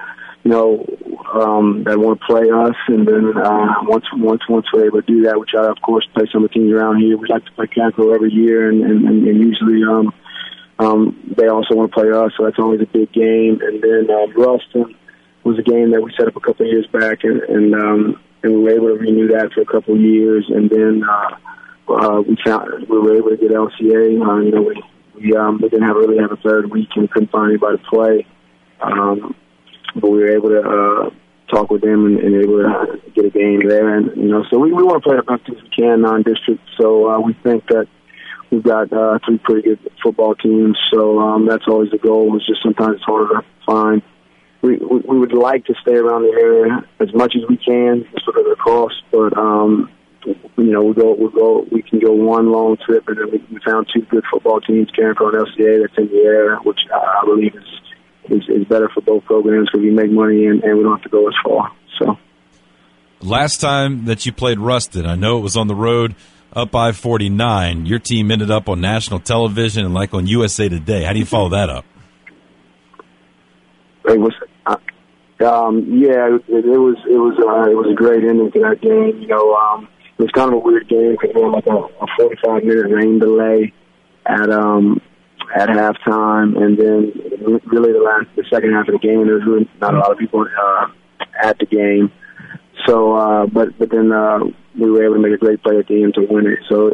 Speaker 11: that want to play us. And then once we're able to do that, which I, of course, play some of the teams around here. We like to play Carencro every year, and usually they also want to play us, so that's always a big game. And then Ruston was a game that we set up a couple of years back, and we were able to renew that for a couple of years. And then we were able to get LCA. We didn't really have a third week, and we couldn't find anybody to play. But we were able to talk with them and able to get a game there. And so we want to play the best as we can non-district. So we think that we've got 3 pretty good football teams. So that's always the goal. It's just sometimes it's harder to find. We would like to stay around the area as much as we can, sort of the cost. But we can go one long trip, and then we found 2 good football teams, Carencro and LCA, that's in the area, which I believe is better for both programs because we make money and we don't have to go as far. So,
Speaker 8: last time that you played Ruston, I know it was on the road up I-49. Your team ended up on national television and on USA Today. How do you follow that up?
Speaker 11: It was, it was a great ending to that game. It was kind of a weird game because we had a 45-minute rain delay at halftime, and then really the second half of the game, there was really not a lot of people at the game. So, but then we were able to make a great play at the end to win it. So,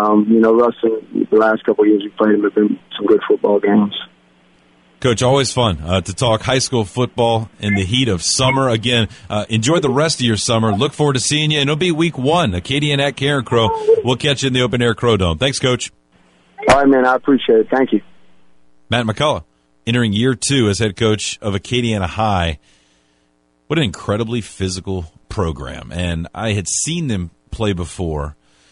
Speaker 11: Ruston, the last couple of years we played them have been some good football games.
Speaker 8: Coach, always fun to talk high school football in the heat of summer. Again, enjoy the rest of your summer. Look forward to seeing you. And it'll be week 1, Acadian at Carencro. We'll catch you in the open air Crow Dome. Thanks, Coach.
Speaker 11: All right, man. I appreciate it. Thank you.
Speaker 8: Matt McCullough, entering year 2 as head coach of Acadiana High. What an incredibly physical program. And I had seen them play before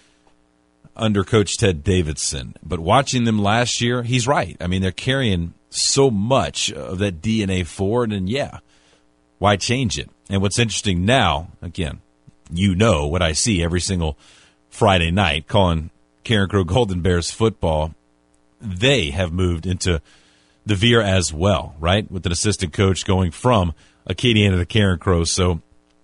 Speaker 8: under Coach Ted Davidson. But watching them last year, he's right. I mean, they're carrying so much of that DNA forward, and why change it? And what's interesting now, again, what I see every single Friday night calling Carencro Golden Bears football, they have moved into the Veer as well, right? With an assistant coach going from Acadiana to Carencro. So,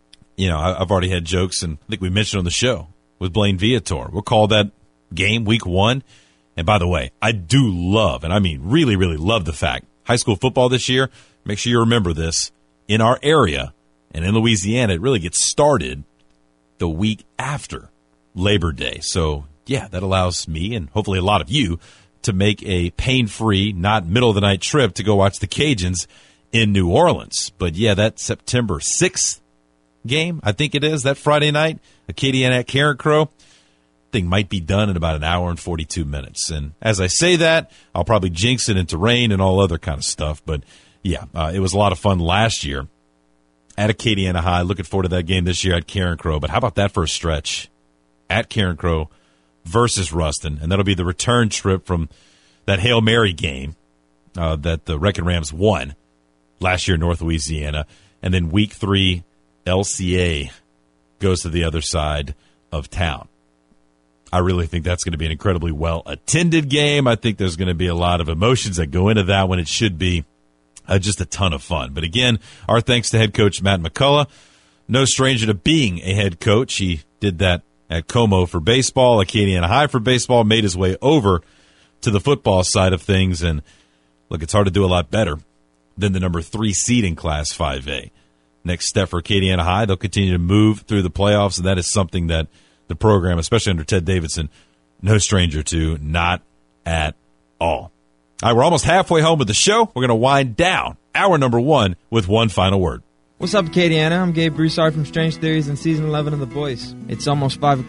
Speaker 8: I've already had jokes, and I think we mentioned on the show with Blaine Viator. We'll call that game week 1. And by the way, I do love, and I mean really, really love the fact, high school football this year, make sure you remember this, in our area and in Louisiana, it really gets started the week after Labor Day. So, that allows me and hopefully a lot of you to make a pain-free, not middle-of-the-night trip to go watch the Cajuns in New Orleans. But, that September 6th game, I think it is, that Friday night, Acadiana at Carencro, thing might be done in about an hour and 42 minutes. And as I say that, I'll probably jinx it into rain and all other kind of stuff. But, it was a lot of fun last year at Acadiana High. Looking forward to that game this year at Carencro. But how about that first stretch at Carencro versus Ruston? And that'll be the return trip from that Hail Mary game that the Wrecking Rams won last year in North Louisiana. And then week 3, LCA goes to the other side of town. I really think that's going to be an incredibly well-attended game. I think there's going to be a lot of emotions that go into that one. It should be just a ton of fun. But again, our thanks to head coach Matt McCullough. No stranger to being a head coach. He did that at Como for baseball, Acadiana High for baseball, made his way over to the football side of things. And look, it's hard to do a lot better than the number 3 seed in Class 5A. Next step for Acadiana High, they'll continue to move through the playoffs, and that is something that the program, especially under Ted Davidson, no stranger to, not at all. All right, we're almost halfway home with the show. We're going to wind down hour number 1 with one final word.
Speaker 12: What's up, Acadiana? I'm Gabe Broussard from Strange Theories and Season 11 of The Boys. It's almost 5 o'clock.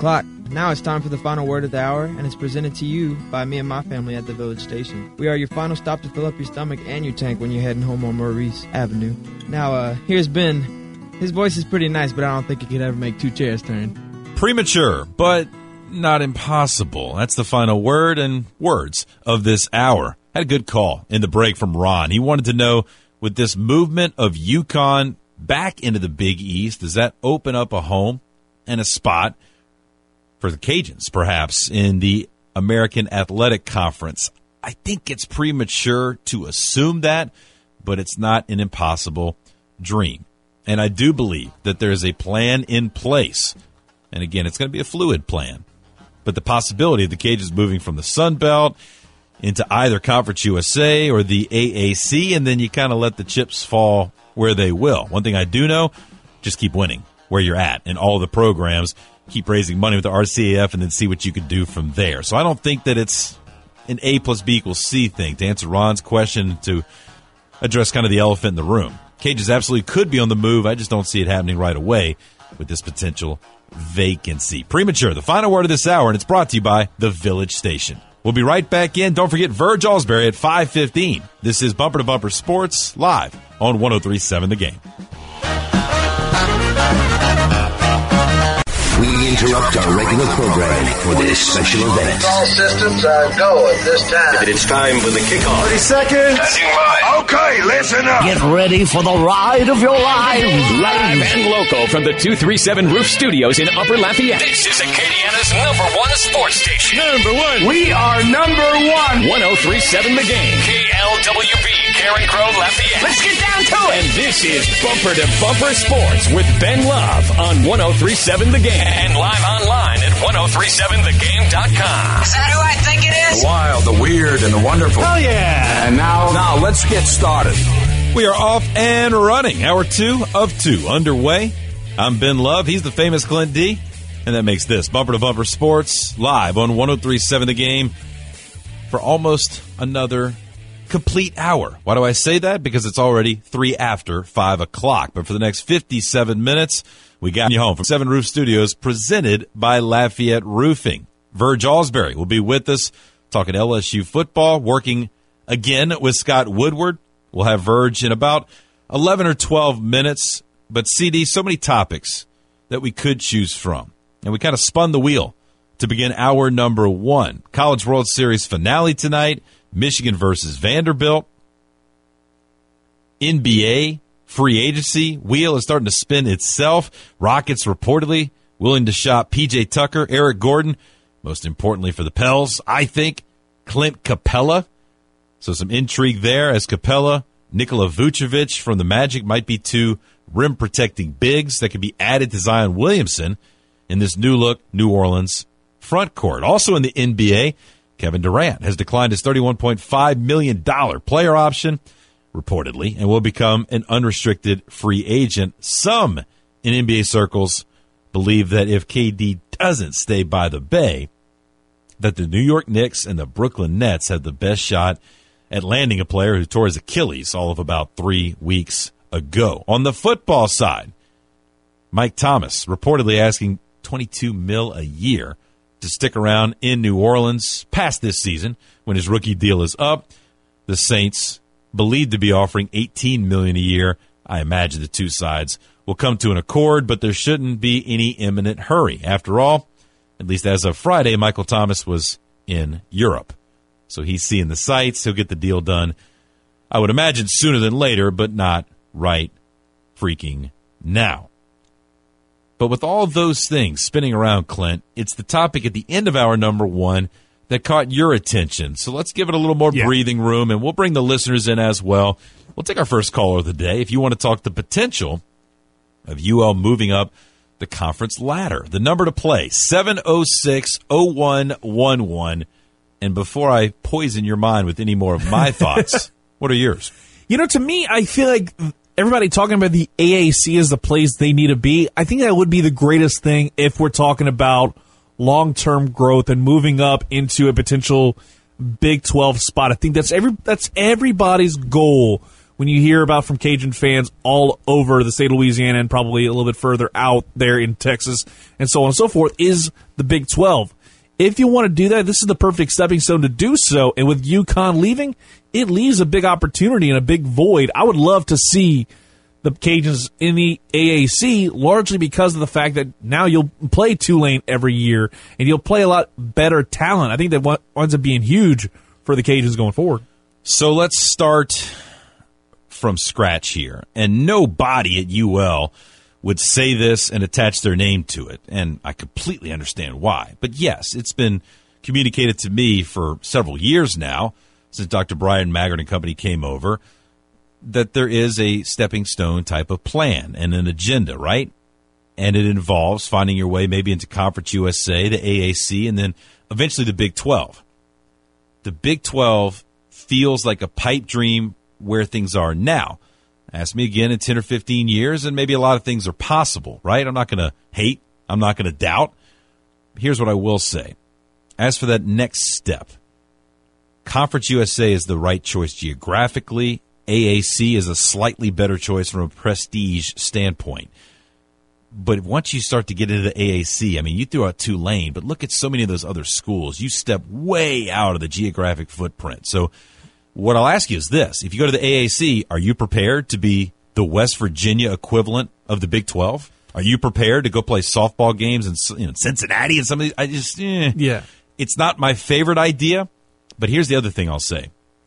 Speaker 12: Now it's time for the final word of the hour, and it's presented to you by me and my family at the Village Station. We are your final stop to fill up your stomach and your tank when you're heading home on Maurice Avenue. Now, here's Ben. His voice is pretty nice, but I don't think he could ever make two chairs turn.
Speaker 8: Premature, but not impossible. That's the final word and words of this hour. Had a good call in the break from Ron. He wanted to know, with this movement of UConn back into the Big East, does that open up a home and a spot for the Cajuns, perhaps, in the American Athletic Conference? I think it's premature to assume that, but it's not an impossible dream. And I do believe that there is a plan in place. And again, it's going to be a fluid plan. But the possibility of the Cajuns moving from the Sun Belt into either Conference USA or the AAC, and then you kind of let the chips fall where they will. One thing I do know, just keep winning where you're at in all the programs. Keep raising money with the RCAF and then see what you can do from there. So I don't think that it's an A plus B equals C thing. To answer Ron's question, to address kind of the elephant in the room, Cajuns absolutely could be on the move. I just don't see it happening right away with this potential vacancy. Premature, the final word of this hour, and it's brought to you by the Village Station. We'll be right back in. Don't forget Verge Alsbury at 5:15. This is Bumper to Bumper Sports live on 103.7 The Game.
Speaker 1: We interrupt our regular programming for this special event.
Speaker 2: All systems are go at this time.
Speaker 1: It's time for the kickoff.
Speaker 4: 30 seconds. Okay, listen up.
Speaker 3: Get ready for the ride of your lives.
Speaker 6: Live and local from the 237 Roof Studios in Upper Lafayette. This is Acadiana's #1 sports station.
Speaker 3: Number one.
Speaker 6: We are number one. 103.7 The Game. KLWB, Karen Crow, Lafayette.
Speaker 3: Let's get down to it.
Speaker 6: And this is Bumper to Bumper Sports with Ben Love on 103.7 The Game. And live online at 1037thegame.com.
Speaker 5: Is that who I think it is?
Speaker 4: The wild, the weird, and the wonderful.
Speaker 3: Hell yeah.
Speaker 4: And now let's get started.
Speaker 8: We are off and running. Hour 2 of 2 underway. I'm Ben Love. He's the famous Clint D. And that makes this Bumper to Bumper Sports live on 103.7 The Game for almost another complete hour. Why do I say that? Because it's already 3 after 5 o'clock. But for the next 57 minutes, we got you home from 7 Roof Studios, presented by Lafayette Roofing. Verge Alsbury will be with us, talking LSU football, working again with Scott Woodward. We'll have Verge in about 11 or 12 minutes. But, CD, so many topics that we could choose from. And we kind of spun the wheel to begin hour number 1. College World Series finale tonight, Michigan versus Vanderbilt. NBA free agency wheel is starting to spin itself. Rockets reportedly willing to shop P.J. Tucker, Eric Gordon. Most importantly for the Pels, I think, Clint Capella. So some intrigue there as Capella, Nikola Vucevic from the Magic might be 2 rim-protecting bigs that could be added to Zion Williamson in this new-look New Orleans front court. Also in the NBA, Kevin Durant has declined his $31.5 million player option, reportedly, and will become an unrestricted free agent. Some in NBA circles believe that if KD doesn't stay by the Bay, that the New York Knicks and the Brooklyn Nets have the best shot at landing a player who tore his Achilles all of about 3 weeks ago. On the football side, Mike Thomas reportedly asking $22 million a year to stick around in New Orleans past this season when his rookie deal is up. The Saints believed to be offering $18 million a year. I imagine the two sides will come to an accord, but there shouldn't be any imminent hurry. After all, at least as of Friday, Michael Thomas was in Europe. So he's seeing the sights. He'll get the deal done, I would imagine, sooner than later, but not right freaking now. But with all those things spinning around, Clint, it's the topic at the end of hour number 1 that caught your attention. So let's give it a little more breathing room, and we'll bring the listeners in as well. We'll take our first caller of the day. If you want to talk the potential of UL moving up the conference ladder, the number to play, 706-0111. And before I poison your mind with any more of my thoughts, what are yours?
Speaker 10: You know, to me, I feel like everybody talking about the AAC as the place they need to be. I think that would be the greatest thing if we're talking about long-term growth and moving up into a potential Big 12 spot. I think that's everybody's goal when you hear about from Cajun fans all over the state of Louisiana and probably a little bit further out there in Texas and so on and so forth, is the Big 12. If you want to do that, this is the perfect stepping stone to do so. And with UConn leaving, it leaves a big opportunity and a big void. I would love to see the Cajuns in the AAC, largely because of the fact that now you'll play Tulane every year, and you'll play a lot better talent. I think that winds up being huge for the Cajuns going forward.
Speaker 8: So let's start from scratch here. And nobody at UL would say this and attach their name to it, and I completely understand why. But yes, it's been communicated to me for several years now, since Dr. Brian Maggard and company came over, that there is a stepping stone type of plan and an agenda, right? And it involves finding your way maybe into Conference USA, the AAC, and then eventually the Big 12. The Big 12 feels like a pipe dream where things are now. Ask me again in 10 or 15 years, and maybe a lot of things are possible, right? I'm not going to hate. I'm not going to doubt. Here's what I will say. As for that next step, Conference USA is the right choice geographically. AAC is a slightly better choice from a prestige standpoint. But once you start to get into the AAC, I mean, you threw out Tulane, but look at so many of those other schools. You step way out of the geographic footprint. So what I'll ask you is this. If you go to the AAC, are you prepared to be the West Virginia equivalent of the Big 12? Are you prepared to go play softball games in Cincinnati and some of these?
Speaker 10: Yeah.
Speaker 8: It's not my favorite idea, but here's the other thing I'll say.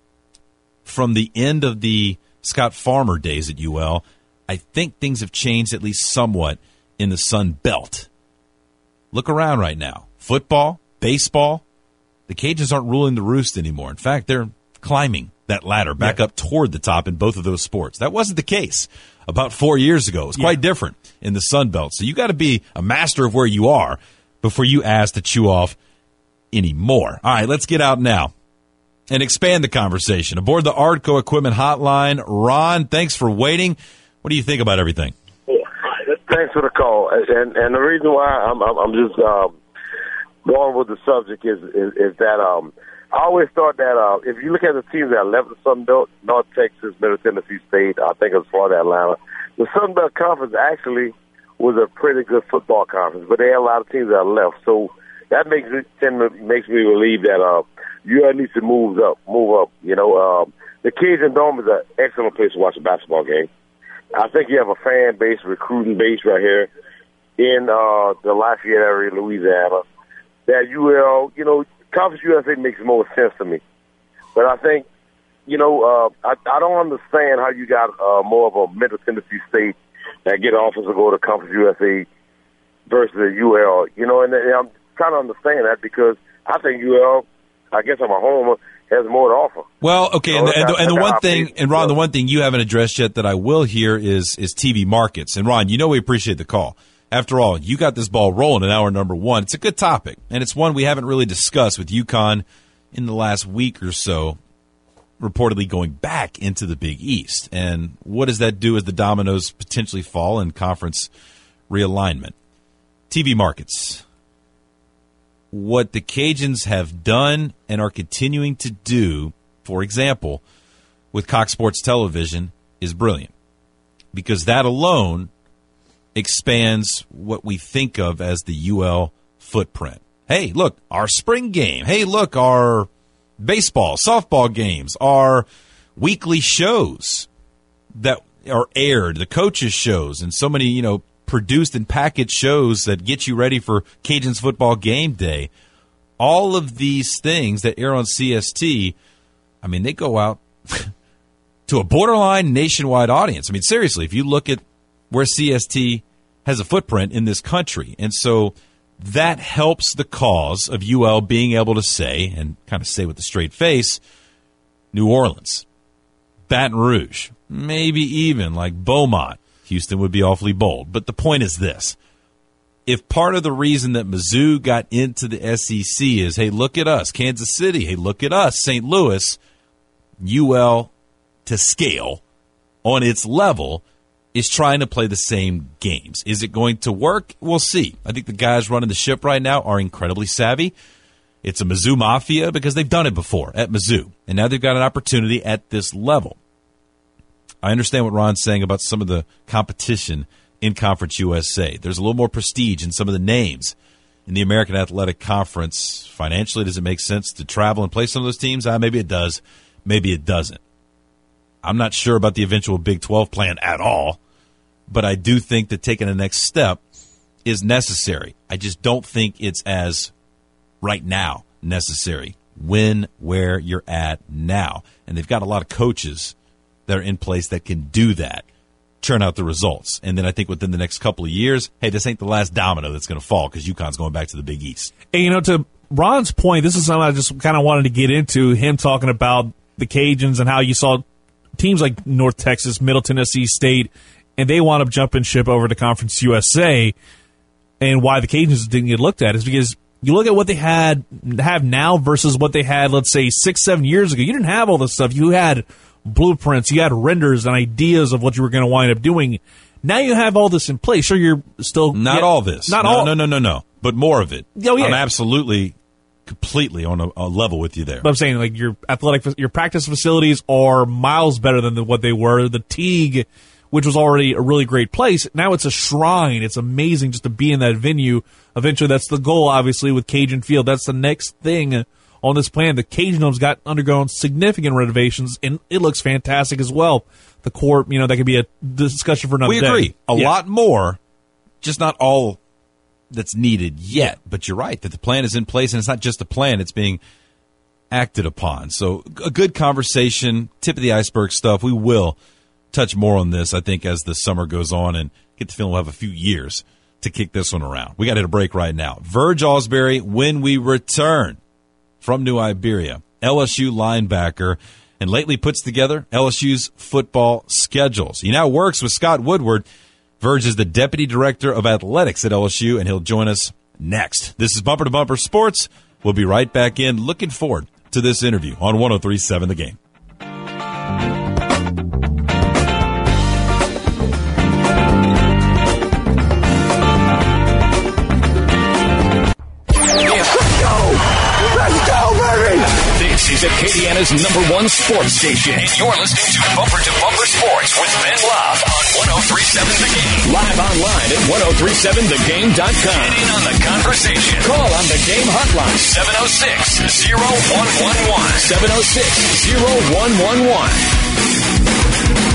Speaker 8: From the end of the Scott Farmer days at UL, I think things have changed at least somewhat in the Sun Belt. Look around right now. Football, baseball, the Cajuns aren't ruling the roost anymore. In fact, they're climbing that ladder back up toward the top in both of those sports. That wasn't the case about 4 years ago. It was quite different in the Sun Belt. So you got to be a master of where you are before you ask to chew off any more. All right, let's get out now and expand the conversation. Aboard the Artco Equipment Hotline, Ron, thanks for waiting. What do you think about everything?
Speaker 13: Thanks for the call. And the reason why I'm just going with the subject is that I always thought that if you look at the teams that left the Sun Belt, North Texas, Middle Tennessee State, I think it was Florida Atlanta, the Sun Belt Conference actually was a pretty good football conference, but they had a lot of teams that left. So that makes me believe that UL needs to move up. You know, the Cajun Dome is an excellent place to watch a basketball game. I think you have a fan base, recruiting base right here in the Lafayette area, Louisiana. That UL, you know, Conference USA makes more sense to me. But I think, you know, I don't understand how you got more of a Middle Tennessee State that get offers to go to Conference USA versus the UL. You know, and I'm trying to understand that because I think UL, I guess I'm a homer, has more to offer.
Speaker 8: Well, okay, and the one thing, and Ron, the one thing you haven't addressed yet that I will hear is TV markets. And Ron, you know we appreciate the call. After all, you got this ball rolling in hour number one. It's a good topic, and it's one we haven't really discussed with UConn in the last week or so, reportedly going back into the Big East. And what does that do as the dominoes potentially fall in conference realignment? TV markets. What the Cajuns have done and are continuing to do, for example, with Cox Sports Television, is brilliant. Because that alone expands what we think of as the UL footprint. Hey, look, our spring game. Hey, look, our baseball, softball games, our weekly shows that are aired, the coaches' shows, and so many, you know, produced and packaged shows that get you ready for Cajuns football game day. All of these things that air on CST, I mean, they go out to a borderline nationwide audience. I mean, seriously, if you look at where CST has a footprint in this country. And so that helps the cause of UL being able to say, and kind of say with a straight face, New Orleans, Baton Rouge, maybe even like Beaumont. Houston would be awfully bold. But the point is this. If part of the reason that Mizzou got into the SEC is, hey, look at us, Kansas City, hey, look at us, St. Louis, UL to scale on its level is trying to play the same games. Is it going to work? We'll see. I think the guys running the ship right now are incredibly savvy. It's a Mizzou mafia because they've done it before at Mizzou, and now they've got an opportunity at this level. I understand what Ron's saying about some of the competition in Conference USA. There's a little more prestige in some of the names in the American Athletic Conference. Financially, does it make sense to travel and play some of those teams? Maybe it does. Maybe it doesn't. I'm not sure about the eventual Big 12 plan at all, but I do think that taking the next step is necessary. I just don't think it's as right now necessary. Win where you're at now. And they've got a lot of coaches that are in place that can do that, churn out the results. And then I think within the next couple of years, hey, this ain't the last domino that's going to fall because UConn's going back to the Big East.
Speaker 10: And, to Ron's point, this is something I just kind of wanted to get into, him talking about the Cajuns and how you saw teams like North Texas, Middle Tennessee State, and they wound up jumping ship over to Conference USA. And why the Cajuns didn't get looked at is because you look at what they have now versus what they had, let's say, 6-7 years ago. You didn't have all this stuff. You had blueprints, you had renders and ideas of what you were going to wind up doing. Now you have all this in place. Sure, you're still
Speaker 8: all this. No. But more of it.
Speaker 10: Oh, yeah.
Speaker 8: I'm absolutely, completely on a level with you there.
Speaker 10: But I'm saying, like, your practice facilities are miles better than what they were. The Teague, which was already a really great place, now it's a shrine. It's amazing just to be in that venue. Eventually, that's the goal, obviously, with Cajun Field. That's the next thing on this plan. The Cajun Dome's got undergone significant renovations, and it looks fantastic as well. The court, that could be a discussion for another day.
Speaker 8: We agree. A lot more, just not all that's needed yet. But you're right that the plan is in place, and it's not just a plan. It's being acted upon. So a good conversation, tip of the iceberg stuff. We will touch more on this, I think, as the summer goes on, and get the feeling we'll have a few years to kick this one around. We got to hit a break right now. Verge Ausberry, when we return from New Iberia, LSU linebacker, and lately puts together LSU's football schedules. He now works with Scott Woodward. Verge is the Deputy Director of Athletics at LSU, and he'll join us next. This is Bumper to Bumper Sports. We'll be right back in. Looking forward to this interview on 103.7 The Game.
Speaker 6: This is Acadiana's #1 sports station, and you're listening to Bumper Sports with Ben Love on 103.7 The Game. Live online at 1037thegame.com. Get in on the conversation. Call on the Game hotline, 706-0111. 706-0111.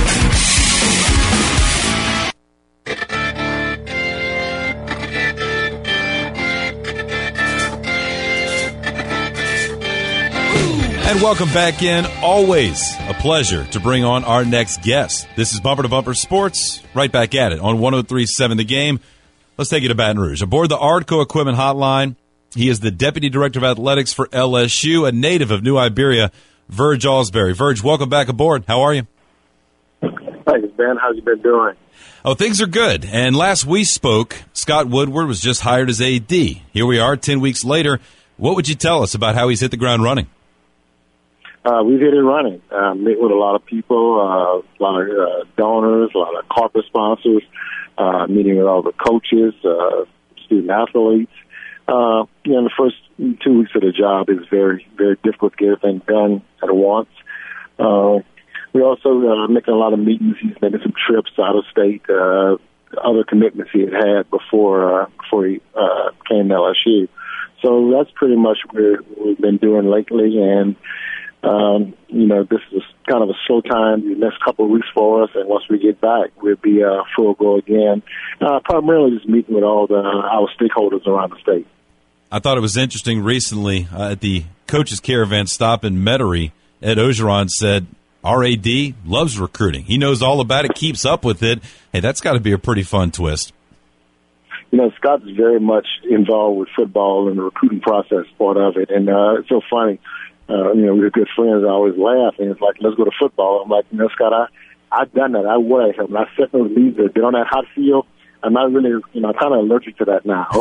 Speaker 8: And welcome back in. Always a pleasure to bring on our next guest. This is Bumper to Bumper Sports. Right back at it on 103.7 The Game. Let's take you to Baton Rouge. Aboard the Ardco Equipment Hotline, he is the Deputy Director of Athletics for LSU, a native of New Iberia, Verge Ausberry. Verge, welcome back aboard. How are you?
Speaker 14: Thanks, Ben. How's you been doing?
Speaker 8: Oh, things are good. And last we spoke, Scott Woodward was just hired as AD. Here we are 10 weeks later. What would you tell us about how he's hit the ground running?
Speaker 14: We've hit it running. Met with a lot of people, a lot of donors, a lot of corporate sponsors, meeting with all the coaches, student athletes. The first 2 weeks of the job is very, very difficult to get everything done at once. We also making a lot of meetings. He's making some trips out of state, other commitments he had before he came to LSU. So that's pretty much what we've been doing lately, and this is kind of a slow time the next couple of weeks for us, and once we get back, we'll be full go again. Primarily just meeting with all our stakeholders around the state.
Speaker 8: I thought it was interesting recently at the Coaches Caravan stop in Metairie, Ed Ogeron said, our AD loves recruiting. He knows all about it, keeps up with it. Hey, that's got to be a pretty fun twist.
Speaker 14: Scott's very much involved with football and the recruiting process part of it, and it's so funny. We're good friends. I always laugh, and it's like, let's go to football. I'm like, Scott, I've done that. I wear him. I set those leads there, get on that hot field. I'm not really, I'm kind of allergic to that now.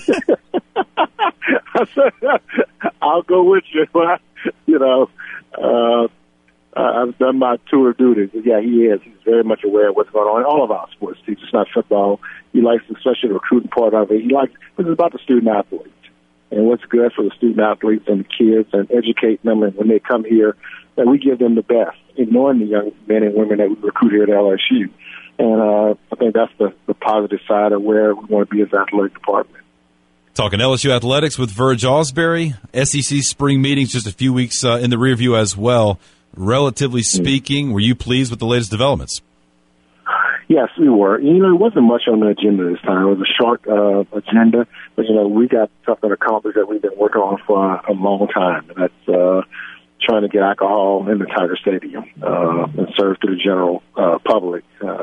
Speaker 14: I said, I'll go with you. I've done my tour of duty. Yeah, he is. He's very much aware of what's going on in all of our sports teams. It's not football. He likes, especially the recruiting part of it. It's about the student athletes and what's good for the student athletes and the kids, and educating them. And when they come here, that we give them the best. ignoring the young men and women that we recruit here at LSU. And I think that's the positive side of where we want to be as an athletic department.
Speaker 8: Talking LSU athletics with Verge Ausberry. SEC spring meetings just a few weeks in the rear view as well. Relatively speaking, were you pleased with the latest developments?
Speaker 14: Yes, we were. You know, it wasn't much on the agenda this time. It was a short agenda, but, you know, we got something accomplished that we've been working on for a long time, and that's trying to get alcohol in the Tiger Stadium and serve to the general public.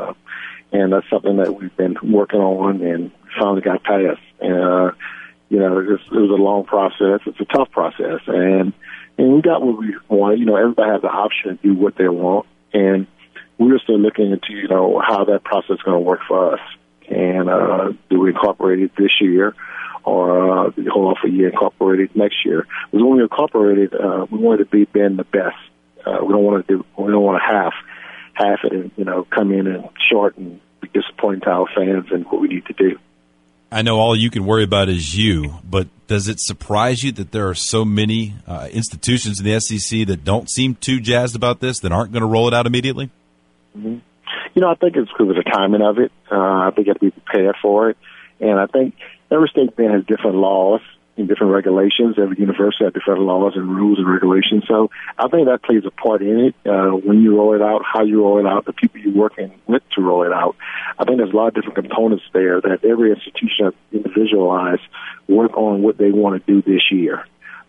Speaker 14: And that's something that we've been working on and finally got passed. And, you know, it was a long process. It's a tough process. And we got what we wanted. You know, everybody has the option to do what they want. And we're still looking into, you know, how that process is going to work for us. And do we incorporate it this year or do we hold off a year, incorporate it next year? Because when we incorporated, we wanted to be being the best. We don't want to half it and, you know, come in and short and be disappointing to our fans and what we need to do.
Speaker 8: I know all you can worry about is you, but does it surprise you that there are so many institutions in the SEC that don't seem too jazzed about this, that aren't going to roll it out immediately?
Speaker 14: Mm-hmm. You know, I think it's because of the timing of it. I think you have to be prepared for it. And I think every state then has different laws and different regulations. Every university has different laws and rules and regulations. So I think that plays a part in it. When you roll it out, how you roll it out, the people you're working with to roll it out. I think there's a lot of different components there that every institution has individualized, work on what they want to do this year.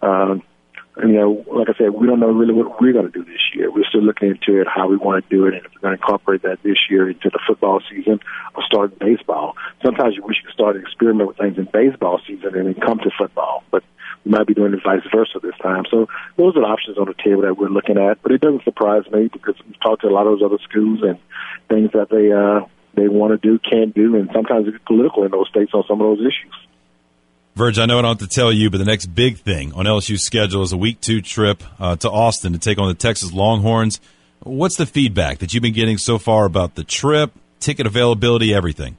Speaker 14: And, you know, like I said, we don't know really what we're going to do this year. We're still looking into it, how we want to do it, and if we're going to incorporate that this year into the football season or start in baseball. Sometimes you wish you could start an experiment with things in baseball season and then come to football, but we might be doing it vice versa this time. So those are the options on the table that we're looking at. But it doesn't surprise me because we've talked to a lot of those other schools and things that they want to do, can't do, and sometimes it's political in those states on some of those issues.
Speaker 8: Verge, I know I don't have to tell you, but the next big thing on LSU's schedule is a Week 2 trip to Austin to take on the Texas Longhorns. What's the feedback that you've been getting so far about the trip, ticket availability, everything?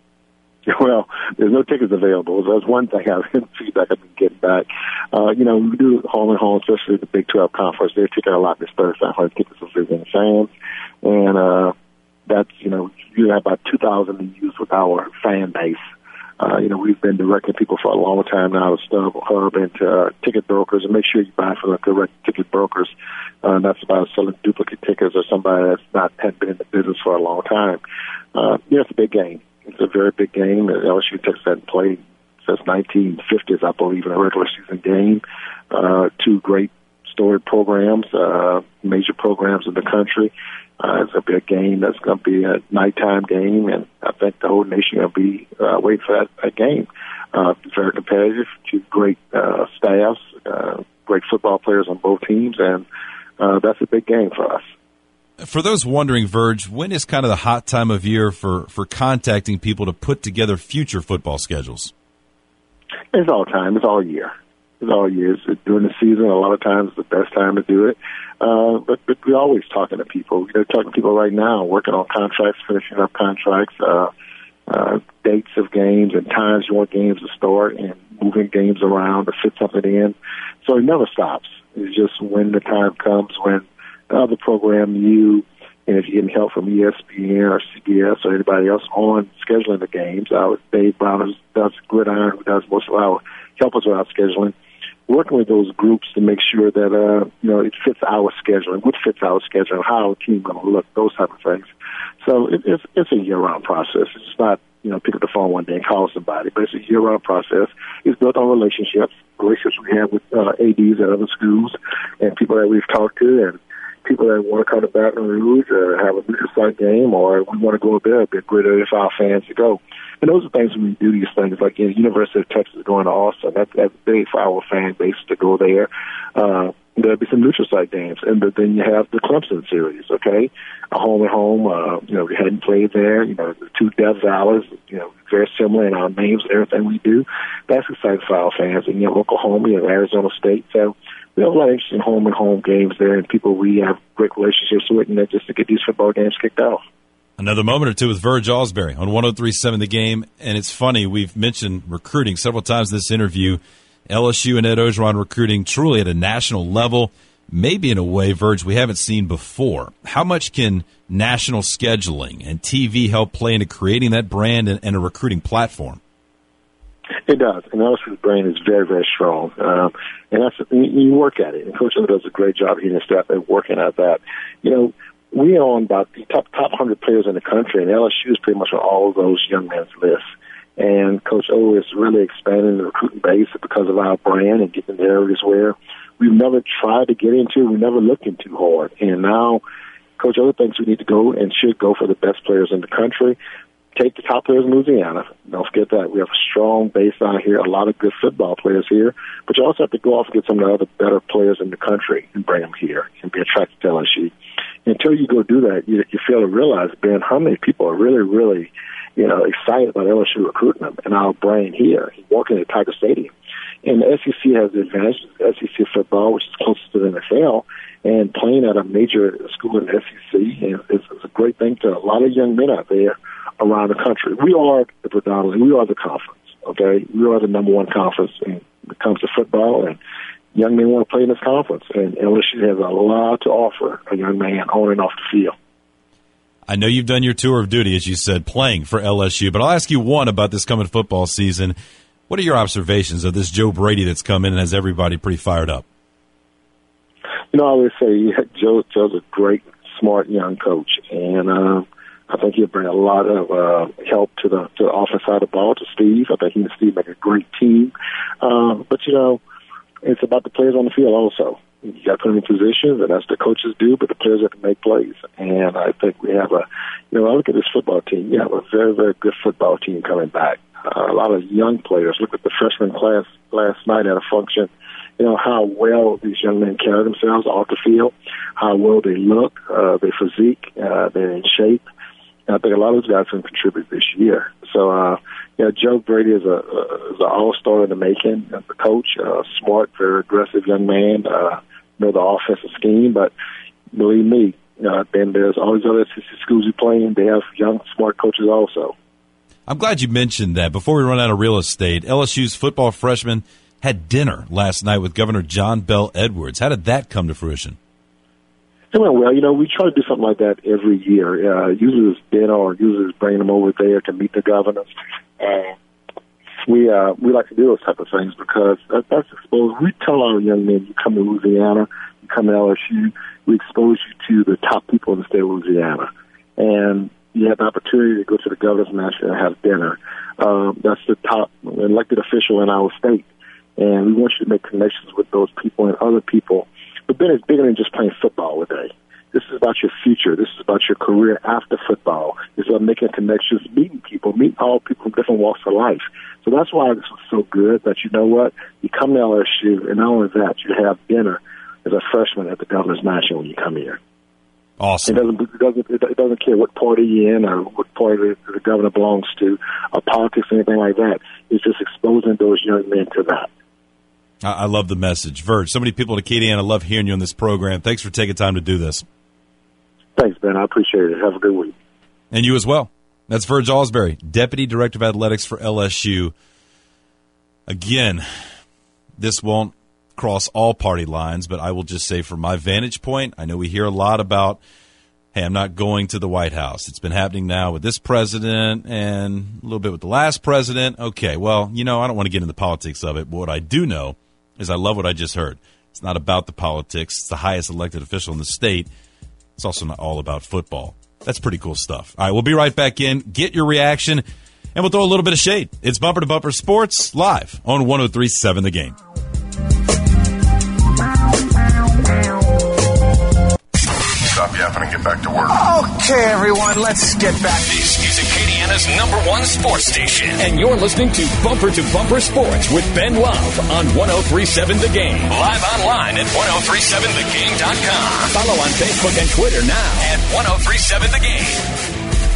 Speaker 14: Well, there's no tickets available. That's one thing feedback I've been getting back. You know, we do home and home, especially the Big 12 Conference. They're taking a lot this Thursday. 500 tickets for visiting fans. And that's, you know, you have about 2,000 to use with our fan base. You know, we've been directing people for a long time now to Stub Hub and to ticket brokers, and make sure you buy from the correct ticket brokers. That's about selling duplicate tickets or somebody that's hadn't been in the business for a long time. Yeah, it's a big game. It's a very big game. LSU Texas hasn't played since 1950s, I believe, in a regular season game. Two great storied programs, major programs in the country. It's going to be a game that's going to be a nighttime game, and I think the whole nation will be waiting for that game. Very competitive, two great staffs, great football players on both teams, and that's a big game for us.
Speaker 8: For those wondering, Verge, when is kind of the hot time of year for contacting people to put together future football schedules?
Speaker 14: It's all time. It's all year. It's all year. It's during the season, a lot of times it's the best time to do it. But we're always talking to people. We're talking to people right now, working on contracts, finishing up contracts, dates of games and times you want games to start and moving games around to fit something in. So it never stops. It's just when the time comes when the other program, and if you're getting help from ESPN or CBS or anybody else on scheduling the games, Dave Brown does Gridiron, who does most of our help us with our scheduling, working with those groups to make sure that you know, it fits our scheduling, what fits our schedule, how our team going to look, those type of things. So it's a year-round process. It's not, you know, pick up the phone one day and call somebody, but it's a year-round process. It's built on relationships we have with ADs at other schools and people that we've talked to and people that want to come to Baton Rouge or have a neutral site game, or we want to go up there a bit greater for our fans to go. And those are things when we do these things, like, you know, University of Texas going to Austin. That's big for our fan base to go there. There'll be some neutral site games, and then you have the Clemson series, okay? A home and home, you know, we hadn't played there. You know, the two Death Valleys, you know, very similar in our names and everything we do. That's exciting for our fans. And you have Oklahoma, you have Arizona State. So we have a lot of interesting home and home games there, and people we have great relationships with, and just to get these football games kicked off.
Speaker 8: Another moment or two with Verge Ausberry on 103.7 The Game. And it's funny, we've mentioned recruiting several times in this interview. LSU and Ed Orgeron recruiting truly at a national level. maybe in a way, Verge, we haven't seen before. How much can national scheduling and TV help play into creating that brand and a recruiting platform?
Speaker 14: It does, and LSU's brand is very, very strong, and you work at it. And Coach O does a great job, he and his staff, at working at that. You know, we own about the top 100 players in the country, and LSU is pretty much on all of those young men's lists. And Coach O is really expanding the recruiting base because of our brand and getting in areas where we've never tried to get into, we never looked into hard. And now Coach O thinks we need to go and should go for the best players in the country. Take the top players in Louisiana. Don't forget that. We have a strong base out here, a lot of good football players here. But you also have to go off and get some of the other better players in the country and bring them here and be attracted to LSU. Until you go do that, you fail to realize, Ben, how many people are really, really, excited about LSU recruiting them and our brand here, walking at Tiger Stadium. And the SEC has the advantage of SEC football, which is closest to the NFL, and playing at a major school in the SEC is a great thing to a lot of young men out there around the country. We are the conference, okay? We are the number one conference when it comes to football, and young men want to play in this conference, and LSU has a lot to offer a young man on and off the field.
Speaker 8: I know you've done your tour of duty, as you said, playing for LSU, but I'll ask you one about this coming football season. What are your observations of this Joe Brady that's come in and has everybody pretty fired up?
Speaker 14: I always say Joe's a great, smart young coach, and I think he'll bring a lot of help to the offense side of the ball, to Steve. I think he and Steve make a great team. But, it's about the players on the field also. You got to put them in positions, and that's what the coaches do, but the players have to make plays. And I think we have I look at this football team. You have a very, very good football team coming back. A lot of young players. Look at the freshman class last night at a function. How well these young men carry themselves off the field, how well they look, their physique, they're in shape. And I think a lot of those guys can contribute this year. So, Joe Brady is an all-star in the making. As a coach, smart, very aggressive young man, know the offensive scheme. But believe me, then there's all these other SEC schools you play in. They have young, smart coaches also.
Speaker 8: I'm glad you mentioned that. Before we run out of real estate, LSU's football freshmen had dinner last night with Governor John Bel Edwards. How did that come to fruition?
Speaker 14: It went well. We try to do something like that every year. Usually it's dinner, or usually it's bringing them over there to meet the governors. We like to do those type of things because that's exposed. We tell our young men, you come to Louisiana, you come to LSU, we expose you to the top people in the state of Louisiana. And you have the opportunity to go to the governor's mansion and have dinner. That's the top elected official in our state. And we want you to make connections with those people and other people. But then it's bigger than just playing football today. This is about your future. This is about your career after football. It's about making connections, meeting people, meeting all people from different walks of life. So that's why this was so good that, you come to LSU, and not only that, you have dinner as a freshman at the governor's mansion when you come here.
Speaker 8: Awesome.
Speaker 14: It doesn't care what party you're in or what party the governor belongs to, or politics or anything like that. It's just exposing those young men to that.
Speaker 8: I love the message. Verge, so many people at Acadiana love hearing you on this program. Thanks for taking time to do this.
Speaker 14: Thanks, Ben. I appreciate it. Have a good week.
Speaker 8: And you as well. That's Verge Alsbury, Deputy Director of Athletics for LSU. Again, this won't cross all party lines, but I will just say from my vantage point, I know we hear a lot about, hey, I'm not going to the White House. It's been happening now with this president and a little bit with the last president. Okay, well, I don't want to get into the politics of it, but what I do know is I love what I just heard. It's not about the politics. It's the highest elected official in the state. It's also not all about football. That's pretty cool stuff. All right, we'll be right back in. Get your reaction, and we'll throw a little bit of shade. It's Bumper to Bumper Sports live on 103.7 The Game.
Speaker 4: Stop yapping and get back to work.
Speaker 3: Okay, everyone, let's get back.
Speaker 6: This is Acadiana's #1 sports station, and you're listening to Bumper Sports with Ben Love on 103.7 The Game. Live online at 1037thegame.com. Follow on Facebook and Twitter now at 1037 The Game.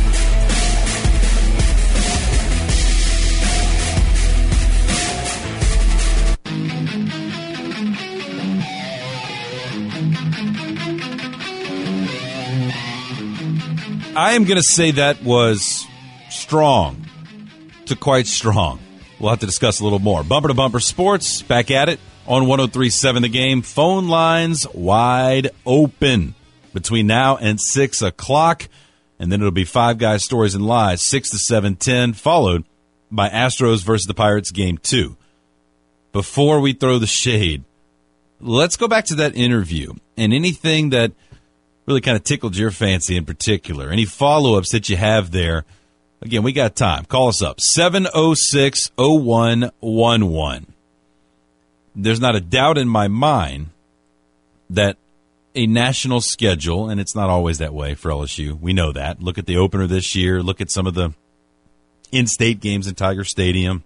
Speaker 8: I am going to say that was strong to quite strong. We'll have to discuss a little more. Bumper to Bumper Sports, back at it on 103.7 The Game. Phone lines wide open between now and 6 o'clock. And then it'll be Five Guys Stories and Lies, 6 to 7:10, followed by Astros versus the Pirates Game 2. Before we throw the shade, let's go back to that interview and anything that really kind of tickled your fancy in particular. Any follow-ups that you have there. Again, we got time. Call us up, 706-0111. There's not a doubt in my mind that a national schedule, and it's not always that way for LSU. We know that. Look at the opener this year. Look at some of the in-state games in Tiger Stadium.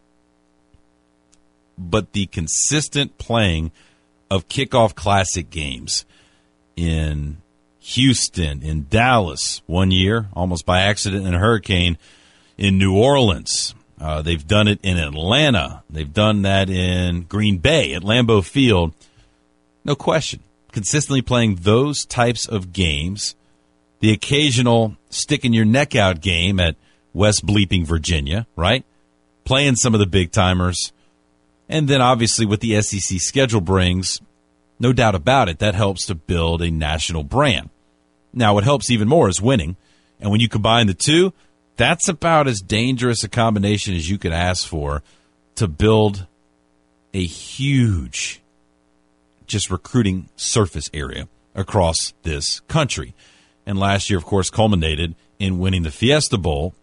Speaker 8: But the consistent playing of kickoff classic games in Houston, in Dallas, one year, almost by accident in a hurricane, in New Orleans. They've done it in Atlanta. They've done that in Green Bay at Lambeau Field. No question. Consistently playing those types of games. The occasional sticking your neck out game at West Bleeping, Virginia, right? Playing some of the big timers. And then obviously what the SEC schedule brings, no doubt about it, that helps to build a national brand. Now, what helps even more is winning. And when you combine the two, that's about as dangerous a combination as you could ask for to build a huge just recruiting surface area across this country. And last year, of course, culminated in winning the Fiesta Bowl.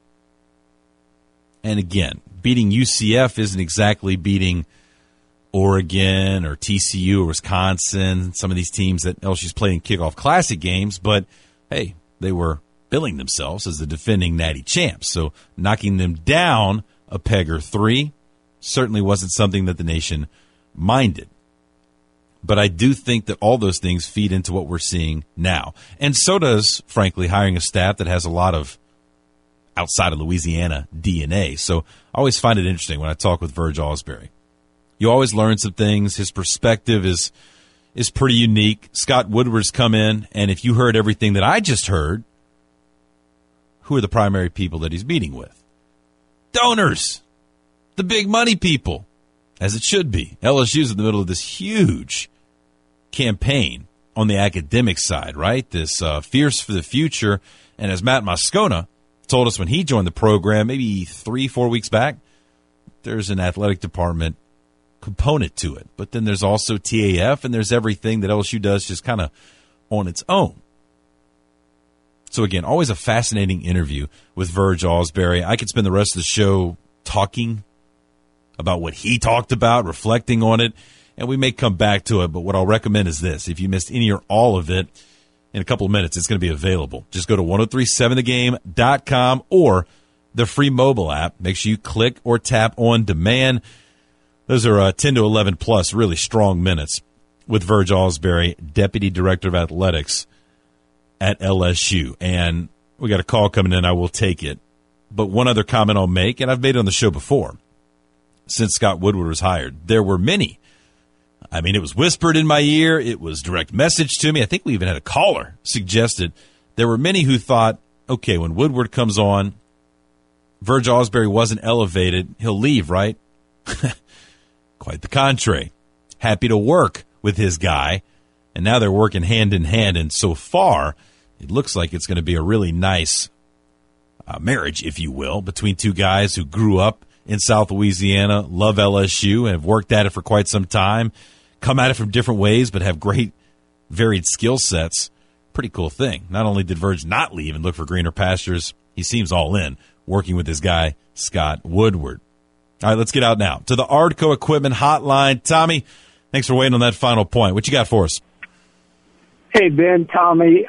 Speaker 8: And again, beating UCF isn't exactly beating Oregon or TCU or Wisconsin, some of these teams that LSU's played in kickoff classic games, but hey, they were billing themselves as the defending Natty champs. So knocking them down a peg or three certainly wasn't something that the nation minded. But I do think that all those things feed into what we're seeing now. And so does, frankly, hiring a staff that has a lot of outside of Louisiana DNA. So I always find it interesting when I talk with Verge Ausberry. You always learn some things. His perspective is pretty unique. Scott Woodward's come in, and if you heard everything that I just heard, who are the primary people that he's meeting with? Donors. The big money people. As it should be. LSU's in the middle of this huge campaign on the academic side, right? This Fierce for the Future. And as Matt Moscona told us when he joined the program, maybe 3-4 weeks back, there's an athletic department component to it. But then there's also TAF, and there's everything that LSU does just kind of on its own. So again, always a fascinating interview with Verge Ausberry. I could spend the rest of the show talking about what he talked about, reflecting on it, and we may come back to it, but what I'll recommend is this. If you missed any or all of it, in a couple of minutes, it's going to be available. Just go to 1037thegame.com or the free mobile app. Make sure you click or tap on demand. Those are 10 to 11 plus really strong minutes with Verge Ausberry, Deputy Director of Athletics at LSU. And we got a call coming in. I will take it. But one other comment I'll make, and I've made it on the show before, since Scott Woodward was hired, there were many. I mean, it was whispered in my ear. It was direct message to me. I think we even had a caller suggested. There were many who thought, okay, when Woodward comes on, Verge Ausberry wasn't elevated. He'll leave, right? Quite the contrary. Happy to work with his guy. And now they're working hand in hand. And so far, it looks like it's going to be a really nice marriage, if you will, between two guys who grew up in South Louisiana, love LSU, and have worked at it for quite some time, come at it from different ways, but have great, varied skill sets. Pretty cool thing. Not only did Verge not leave and look for greener pastures, he seems all in, working with his guy, Scott Woodward. All right, let's get out now to the Ardco Equipment Hotline. Tommy, thanks for waiting on that final point. What you got for us?
Speaker 15: Hey, Ben, Tommy,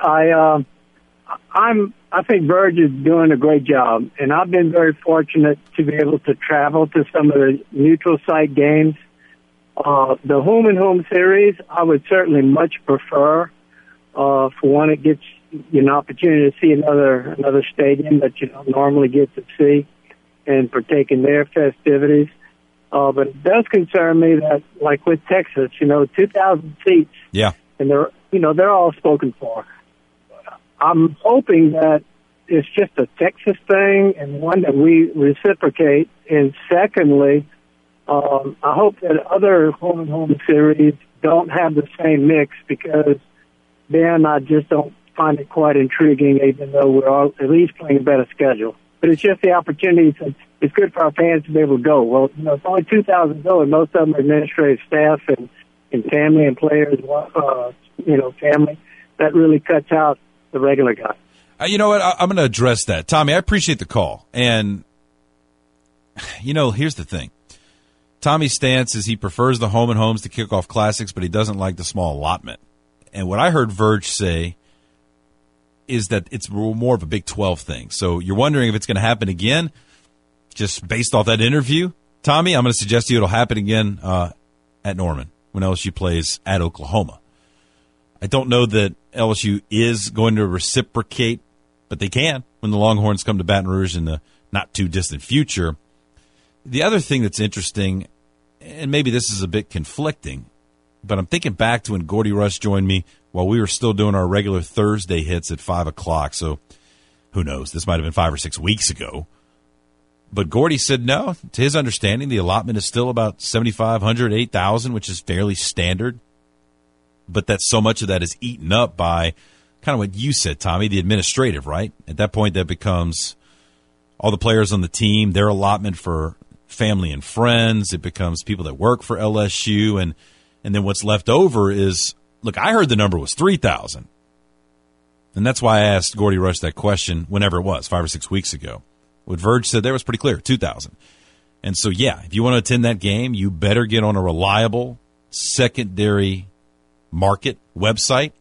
Speaker 15: I think Verge is doing a great job, and I've been very fortunate to be able to travel to some of the neutral site games. The home and home series, I would certainly much prefer. For one, it gets you an opportunity to see another stadium that you don't normally get to see and partake in their festivities. But it does concern me that, like with Texas, 2,000 seats.
Speaker 8: Yeah.
Speaker 15: And they're all spoken for. I'm hoping that it's just a Texas thing and one that we reciprocate. And secondly, I hope that other home and home series don't have the same mix, because then I just don't find it quite intriguing, even though we're all at least playing a better schedule. But it's just the opportunity. It's good for our fans to be able to go. Well, it's only 2,000 going. Most of them are administrative staff and family and players, family. That really cuts out the regular guy.
Speaker 8: You know what? I'm going to address that. Tommy, I appreciate the call. And, here's the thing. Tommy's stance is he prefers the home and homes to kick off classics, but he doesn't like the small allotment. And what I heard Verge say is that it's more of a Big 12 thing. So you're wondering if it's going to happen again, just based off that interview. Tommy, I'm going to suggest to you it'll happen again at Norman when LSU plays at Oklahoma. I don't know that LSU is going to reciprocate, but they can when the Longhorns come to Baton Rouge in the not-too-distant future. The other thing that's interesting, and maybe this is a bit conflicting, but I'm thinking back to when Gordy Rush joined me while we were still doing our regular Thursday hits at 5 o'clock. So who knows? This might have been 5 or 6 weeks ago. But Gordy said no. To his understanding, the allotment is still about 7,500, 8,000, which is fairly standard. But that so much of that is eaten up by kind of what you said, Tommy, the administrative, right? At that point, that becomes all the players on the team, their allotment for family and friends. It becomes people that work for LSU. And then what's left over is, look, I heard the number was 3,000. And that's why I asked Gordy Rush that question whenever it was, 5 or 6 weeks ago. What Verge said there was pretty clear, 2,000. And so, yeah, if you want to attend that game, you better get on a reliable secondary market website,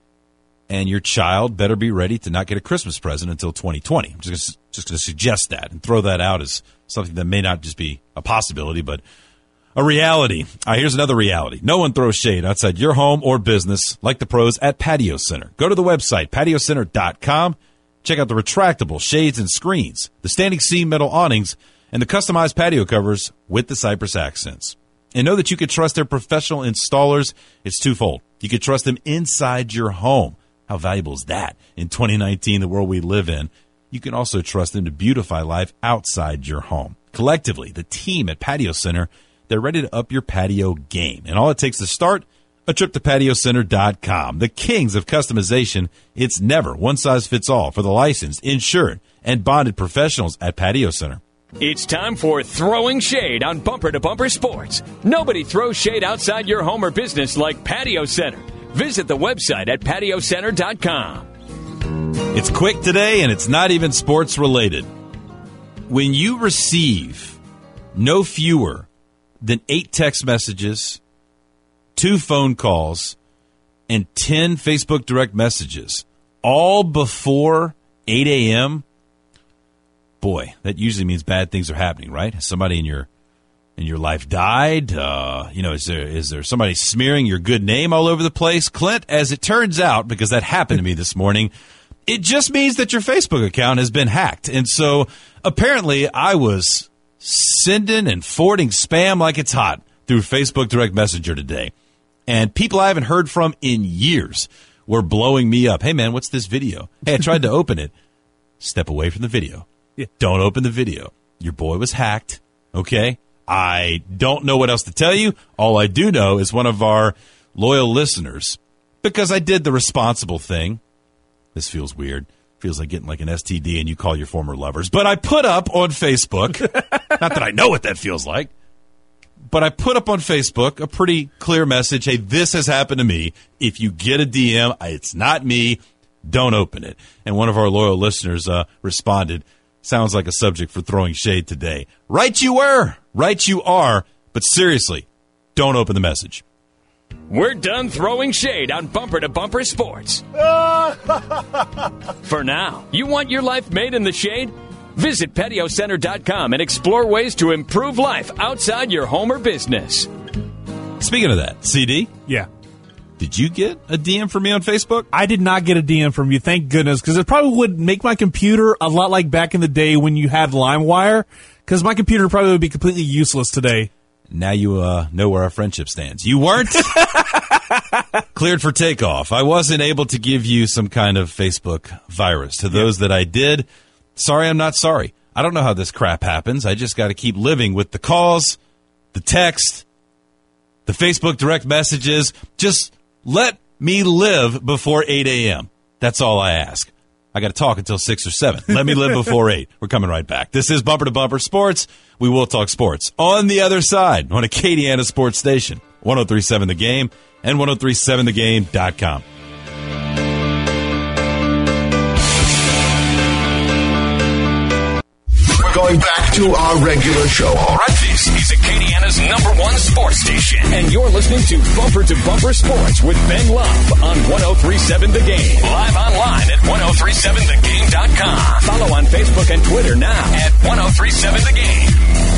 Speaker 8: and your child better be ready to not get a Christmas present until 2020. I'm just going to suggest that and throw that out as something that may not just be a possibility, but a reality. Here's another reality. No one throws shade outside your home or business like the pros at Patio Center. Go to the website, patiocenter.com. Check out the retractable shades and screens, the standing seam metal awnings, and the customized patio covers with the Cypress accents. And know that you can trust their professional installers. It's twofold. You can trust them inside your home. How valuable is that in 2019, the world we live in? You can also trust them to beautify life outside your home. Collectively, the team at Patio Center, they're ready to up your patio game. And all it takes to start, a trip to patiocenter.com. The kings of customization. It's never one size fits all for the licensed, insured, and bonded professionals at Patio Center.
Speaker 6: It's time for Throwing Shade on Bumper to Bumper Sports. Nobody throws shade outside your home or business like Patio Center. Visit the website at patiocenter.com.
Speaker 8: It's quick today, and it's not even sports related. When you receive no fewer than 8 text messages, 2 phone calls, and 10 Facebook direct messages, all before 8 a.m., boy, that usually means bad things are happening, right? Has somebody in your life died? Is there somebody smearing your good name all over the place? Clint, as it turns out, because that happened to me this morning, it just means that your Facebook account has been hacked. And so apparently I was sending and forwarding spam like it's hot through Facebook Direct Messenger today. And people I haven't heard from in years were blowing me up. Hey, man, what's this video? Hey, I tried to open it. Step away from the video. Yeah. Don't open the video. Your boy was hacked, okay? I don't know what else to tell you. All I do know is one of our loyal listeners, because I did the responsible thing. This feels weird. Feels like getting like an STD and you call your former lovers. But I put up on Facebook, not that I know what that feels like, but I put up on Facebook a pretty clear message. Hey, this has happened to me. If you get a DM, it's not me. Don't open it. And one of our loyal listeners responded, sounds like a subject for throwing shade today. Right you were. Right you are. But seriously, don't open the message.
Speaker 6: We're done throwing shade on Bumper to Bumper Sports. For now, you want your life made in the shade? Visit patiocenter.com and explore ways to improve life outside your home or business.
Speaker 8: Speaking of that, CD?
Speaker 10: Yeah.
Speaker 8: Did you get a DM from me on Facebook?
Speaker 10: I did not get a DM from you, thank goodness, because it probably would make my computer a lot like back in the day when you had LimeWire, because my computer probably would be completely useless today.
Speaker 8: Now you know where our friendship stands. You weren't cleared for takeoff. I wasn't able to give you some kind of Facebook virus. To those that I did, sorry, I'm not sorry. I don't know how this crap happens. I just got to keep living with the calls, the the text, the Facebook direct messages. Just let me live before 8 a.m. That's all I ask. I got to talk until 6 or 7. Let me live before 8. We're coming right back. This is Bumper to Bumper Sports. We will talk sports on the other side on Acadiana Sports Station, 103.7 The Game and 103.7thegame.com.
Speaker 1: We're going back to our regular show.
Speaker 6: All right, this is Acadiana's #1 sports station, and you're listening to Bumper to Bumper Sports with Ben Love on 103.7 The Game. Live online at 103.7thegame.com. Follow on Facebook and Twitter now at 103.7 The Game.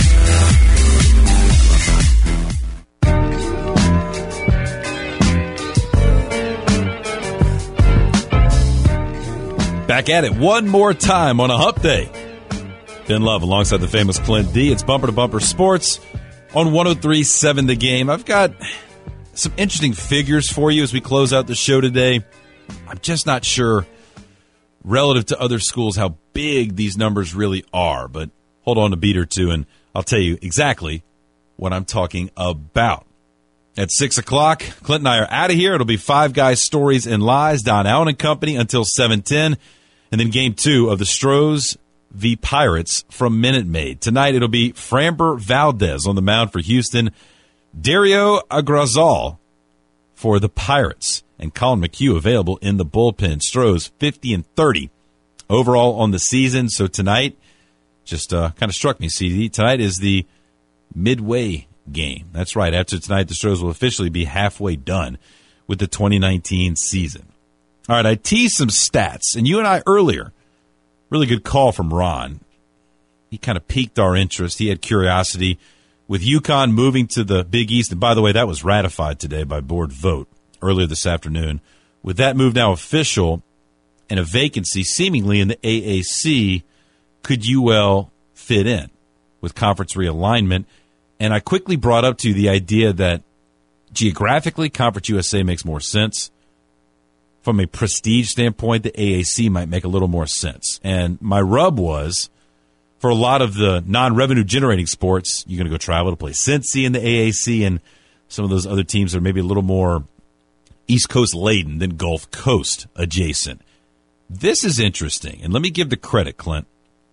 Speaker 8: Back at it one more time on a hump day. Ben Love alongside the famous Clint D. It's Bumper to Bumper Sports on 103.7 The Game. I've got some interesting figures for you as we close out the show today. I'm just not sure relative to other schools how big these numbers really are, but hold on a beat or two and I'll tell you exactly what I'm talking about. At 6 o'clock, Clint and I are out of here. It'll be Five Guys, Stories, and Lies, Don Allen and Company until 7:10, and then Game 2 of the Stros v. Pirates from Minute Maid. Tonight it'll be Framber Valdez on the mound for Houston, Dario Agrazal for the Pirates, and Colin McHugh available in the bullpen. Stros 50-30 overall on the season. So tonight, just kind of struck me, CD. Tonight is the midway game. That's right. After tonight, the Stros will officially be halfway done with the 2019 season. All right, I teased some stats, and you and I earlier, really good call from Ron. He kind of piqued our interest. He had curiosity with UConn moving to the Big East. And by the way, that was ratified today by board vote earlier this afternoon. With that move now official and a vacancy seemingly in the AAC, could UL fit in with conference realignment? And I quickly brought up to you the idea that geographically, Conference USA makes more sense. From a prestige standpoint, the AAC might make a little more sense. And my rub was, for a lot of the non-revenue generating sports, you're going to go travel to play Cincy in the AAC and some of those other teams are maybe a little more East Coast laden than Gulf Coast adjacent. This is interesting. And let me give the credit, Clint.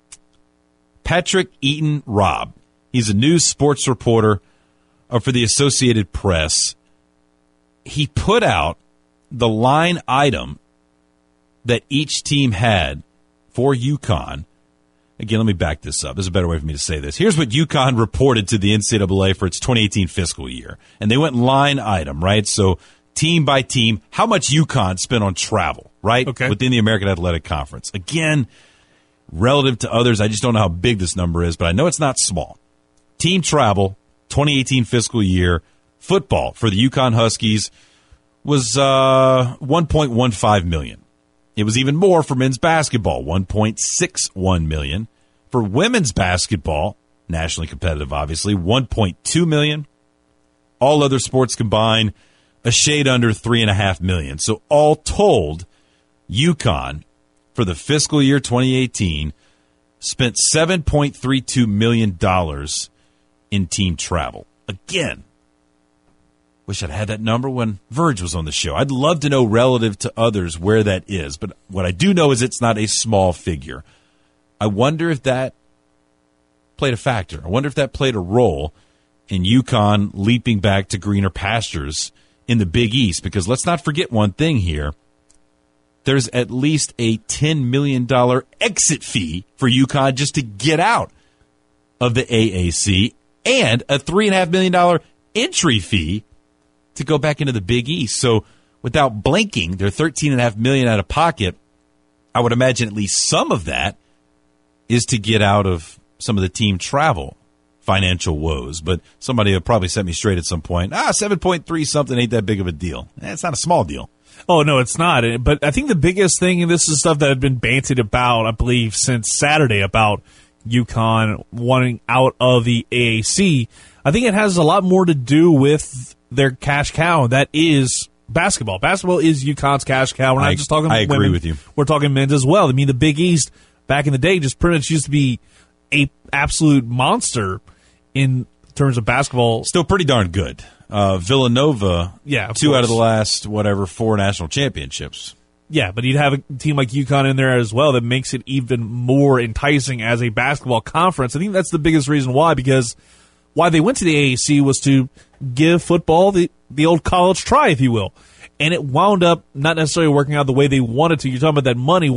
Speaker 8: Patrick Eaton Robb. He's a news sports reporter for the Associated Press. He put out the line item that each team had for UConn. Again, let me back this up. There's a better way for me to say this. Here's what UConn reported to the NCAA for its 2018 fiscal year. And they went line item, right? So team by team, how much UConn spent on travel, right? Okay. Within the American Athletic Conference. Again, relative to others, I just don't know how big this number is, but I know it's not small. Team travel, 2018 fiscal year, football for the UConn Huskies was $1.15 million. It was even more for men's basketball, $1.61 million. For women's basketball, nationally competitive, obviously, $1.2 million. All other sports combined, a shade under $3.5 million. So all told, UConn, for the fiscal year 2018, spent $7.32 million in team travel. Again, wish I'd had that number when Verge was on the show. I'd love to know relative to others where that is, but what I do know is it's not a small figure. I wonder if that played a factor. I wonder if that played a role in UConn leaping back to greener pastures in the Big East, because let's not forget one thing here. There's at least a $10 million exit fee for UConn just to get out of the AAC and a $3.5 million entry fee to go back into the Big East. So without blinking, they're $13.5 million out of pocket. I would imagine at least some of that is to get out of some of the team travel financial woes. But somebody will probably set me straight at some point. 7.3 something ain't that big of a deal. It's not a small deal.
Speaker 10: Oh, no, it's not. But I think the biggest thing, and this is stuff that had been banted about, I believe, since Saturday about UConn wanting out of the AAC, I think it has a lot more to do with their cash cow. That is basketball. Basketball is UConn's cash cow. We're not just talking
Speaker 8: I agree
Speaker 10: women.
Speaker 8: With you.
Speaker 10: We're talking men's as well. I mean, the Big East back in the day just pretty much used to be a absolute monster in terms of basketball.
Speaker 8: Still pretty darn good. Villanova, 2 out of the last, 4 national championships.
Speaker 10: Yeah, but you'd have a team like UConn in there as well that makes it even more enticing as a basketball conference. I think that's the biggest reason why, because why they went to the AAC was to give football the old college try, if you will. And it wound up not necessarily working out the way they wanted to. You're talking about that money,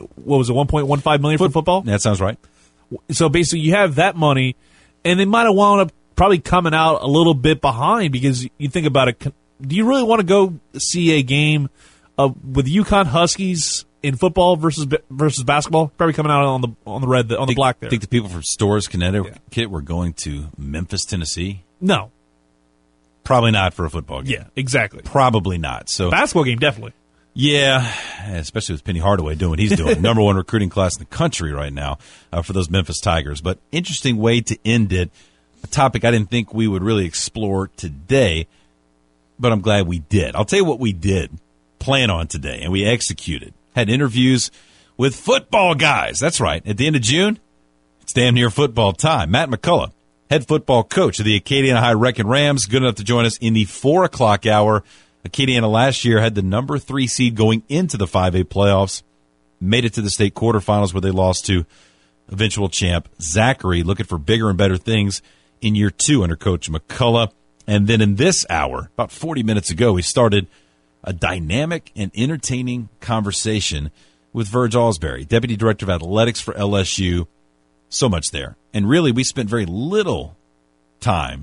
Speaker 10: $1.15 million for football?
Speaker 8: That sounds right.
Speaker 10: So basically you have that money, and they might have wound up probably coming out a little bit behind, because you think about it, do you really want to go see a game with UConn Huskies in football versus basketball? Probably coming out on the black there.
Speaker 8: Think the people from Storrs, Connecticut were going to Memphis, Tennessee?
Speaker 10: No.
Speaker 8: Probably not for a football game.
Speaker 10: Yeah, exactly.
Speaker 8: Probably not. So
Speaker 10: basketball game, definitely.
Speaker 8: Yeah, especially with Penny Hardaway doing what he's doing. Number 1 recruiting class in the country right now for those Memphis Tigers. But interesting way to end it. A topic I didn't think we would really explore today, but I'm glad we did. I'll tell you what we did plan on today, and we executed. Had interviews with football guys. That's right. At the end of June, it's damn near football time. Matt McCullough, head football coach of the Acadiana High Wrecking Rams, good enough to join us in the 4 o'clock hour. Acadiana last year had the number 3 seed going into the 5A playoffs, made it to the state quarterfinals where they lost to eventual champ Zachary, looking for bigger and better things in year 2 under Coach McCullough. And then in this hour, about 40 minutes ago, we started a dynamic and entertaining conversation with Verge Alsbury, Deputy Director of Athletics for LSU. So much there. And really, we spent very little time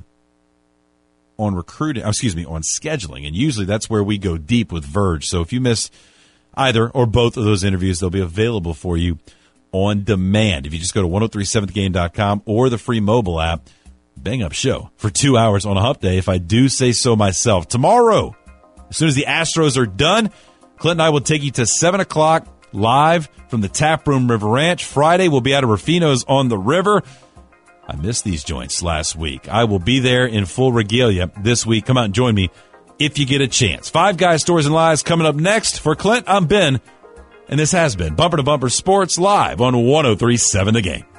Speaker 8: on on scheduling. And usually that's where we go deep with Verge. So if you missed either or both of those interviews, they'll be available for you on demand. If you just go to 1037thegame.com or the free mobile app, bang up show for 2 hours on a hump day, if I do say so myself. Tomorrow, as soon as the Astros are done, Clint and I will take you to 7 o'clock live from the Taproom River Ranch. Friday, we'll be out of Rufino's on the river. I missed these joints last week. I will be there in full regalia this week. Come out and join me if you get a chance. Five Guys, Stories, and Lies coming up next. For Clint, I'm Ben, and this has been Bumper to Bumper Sports live on 1037 The Game.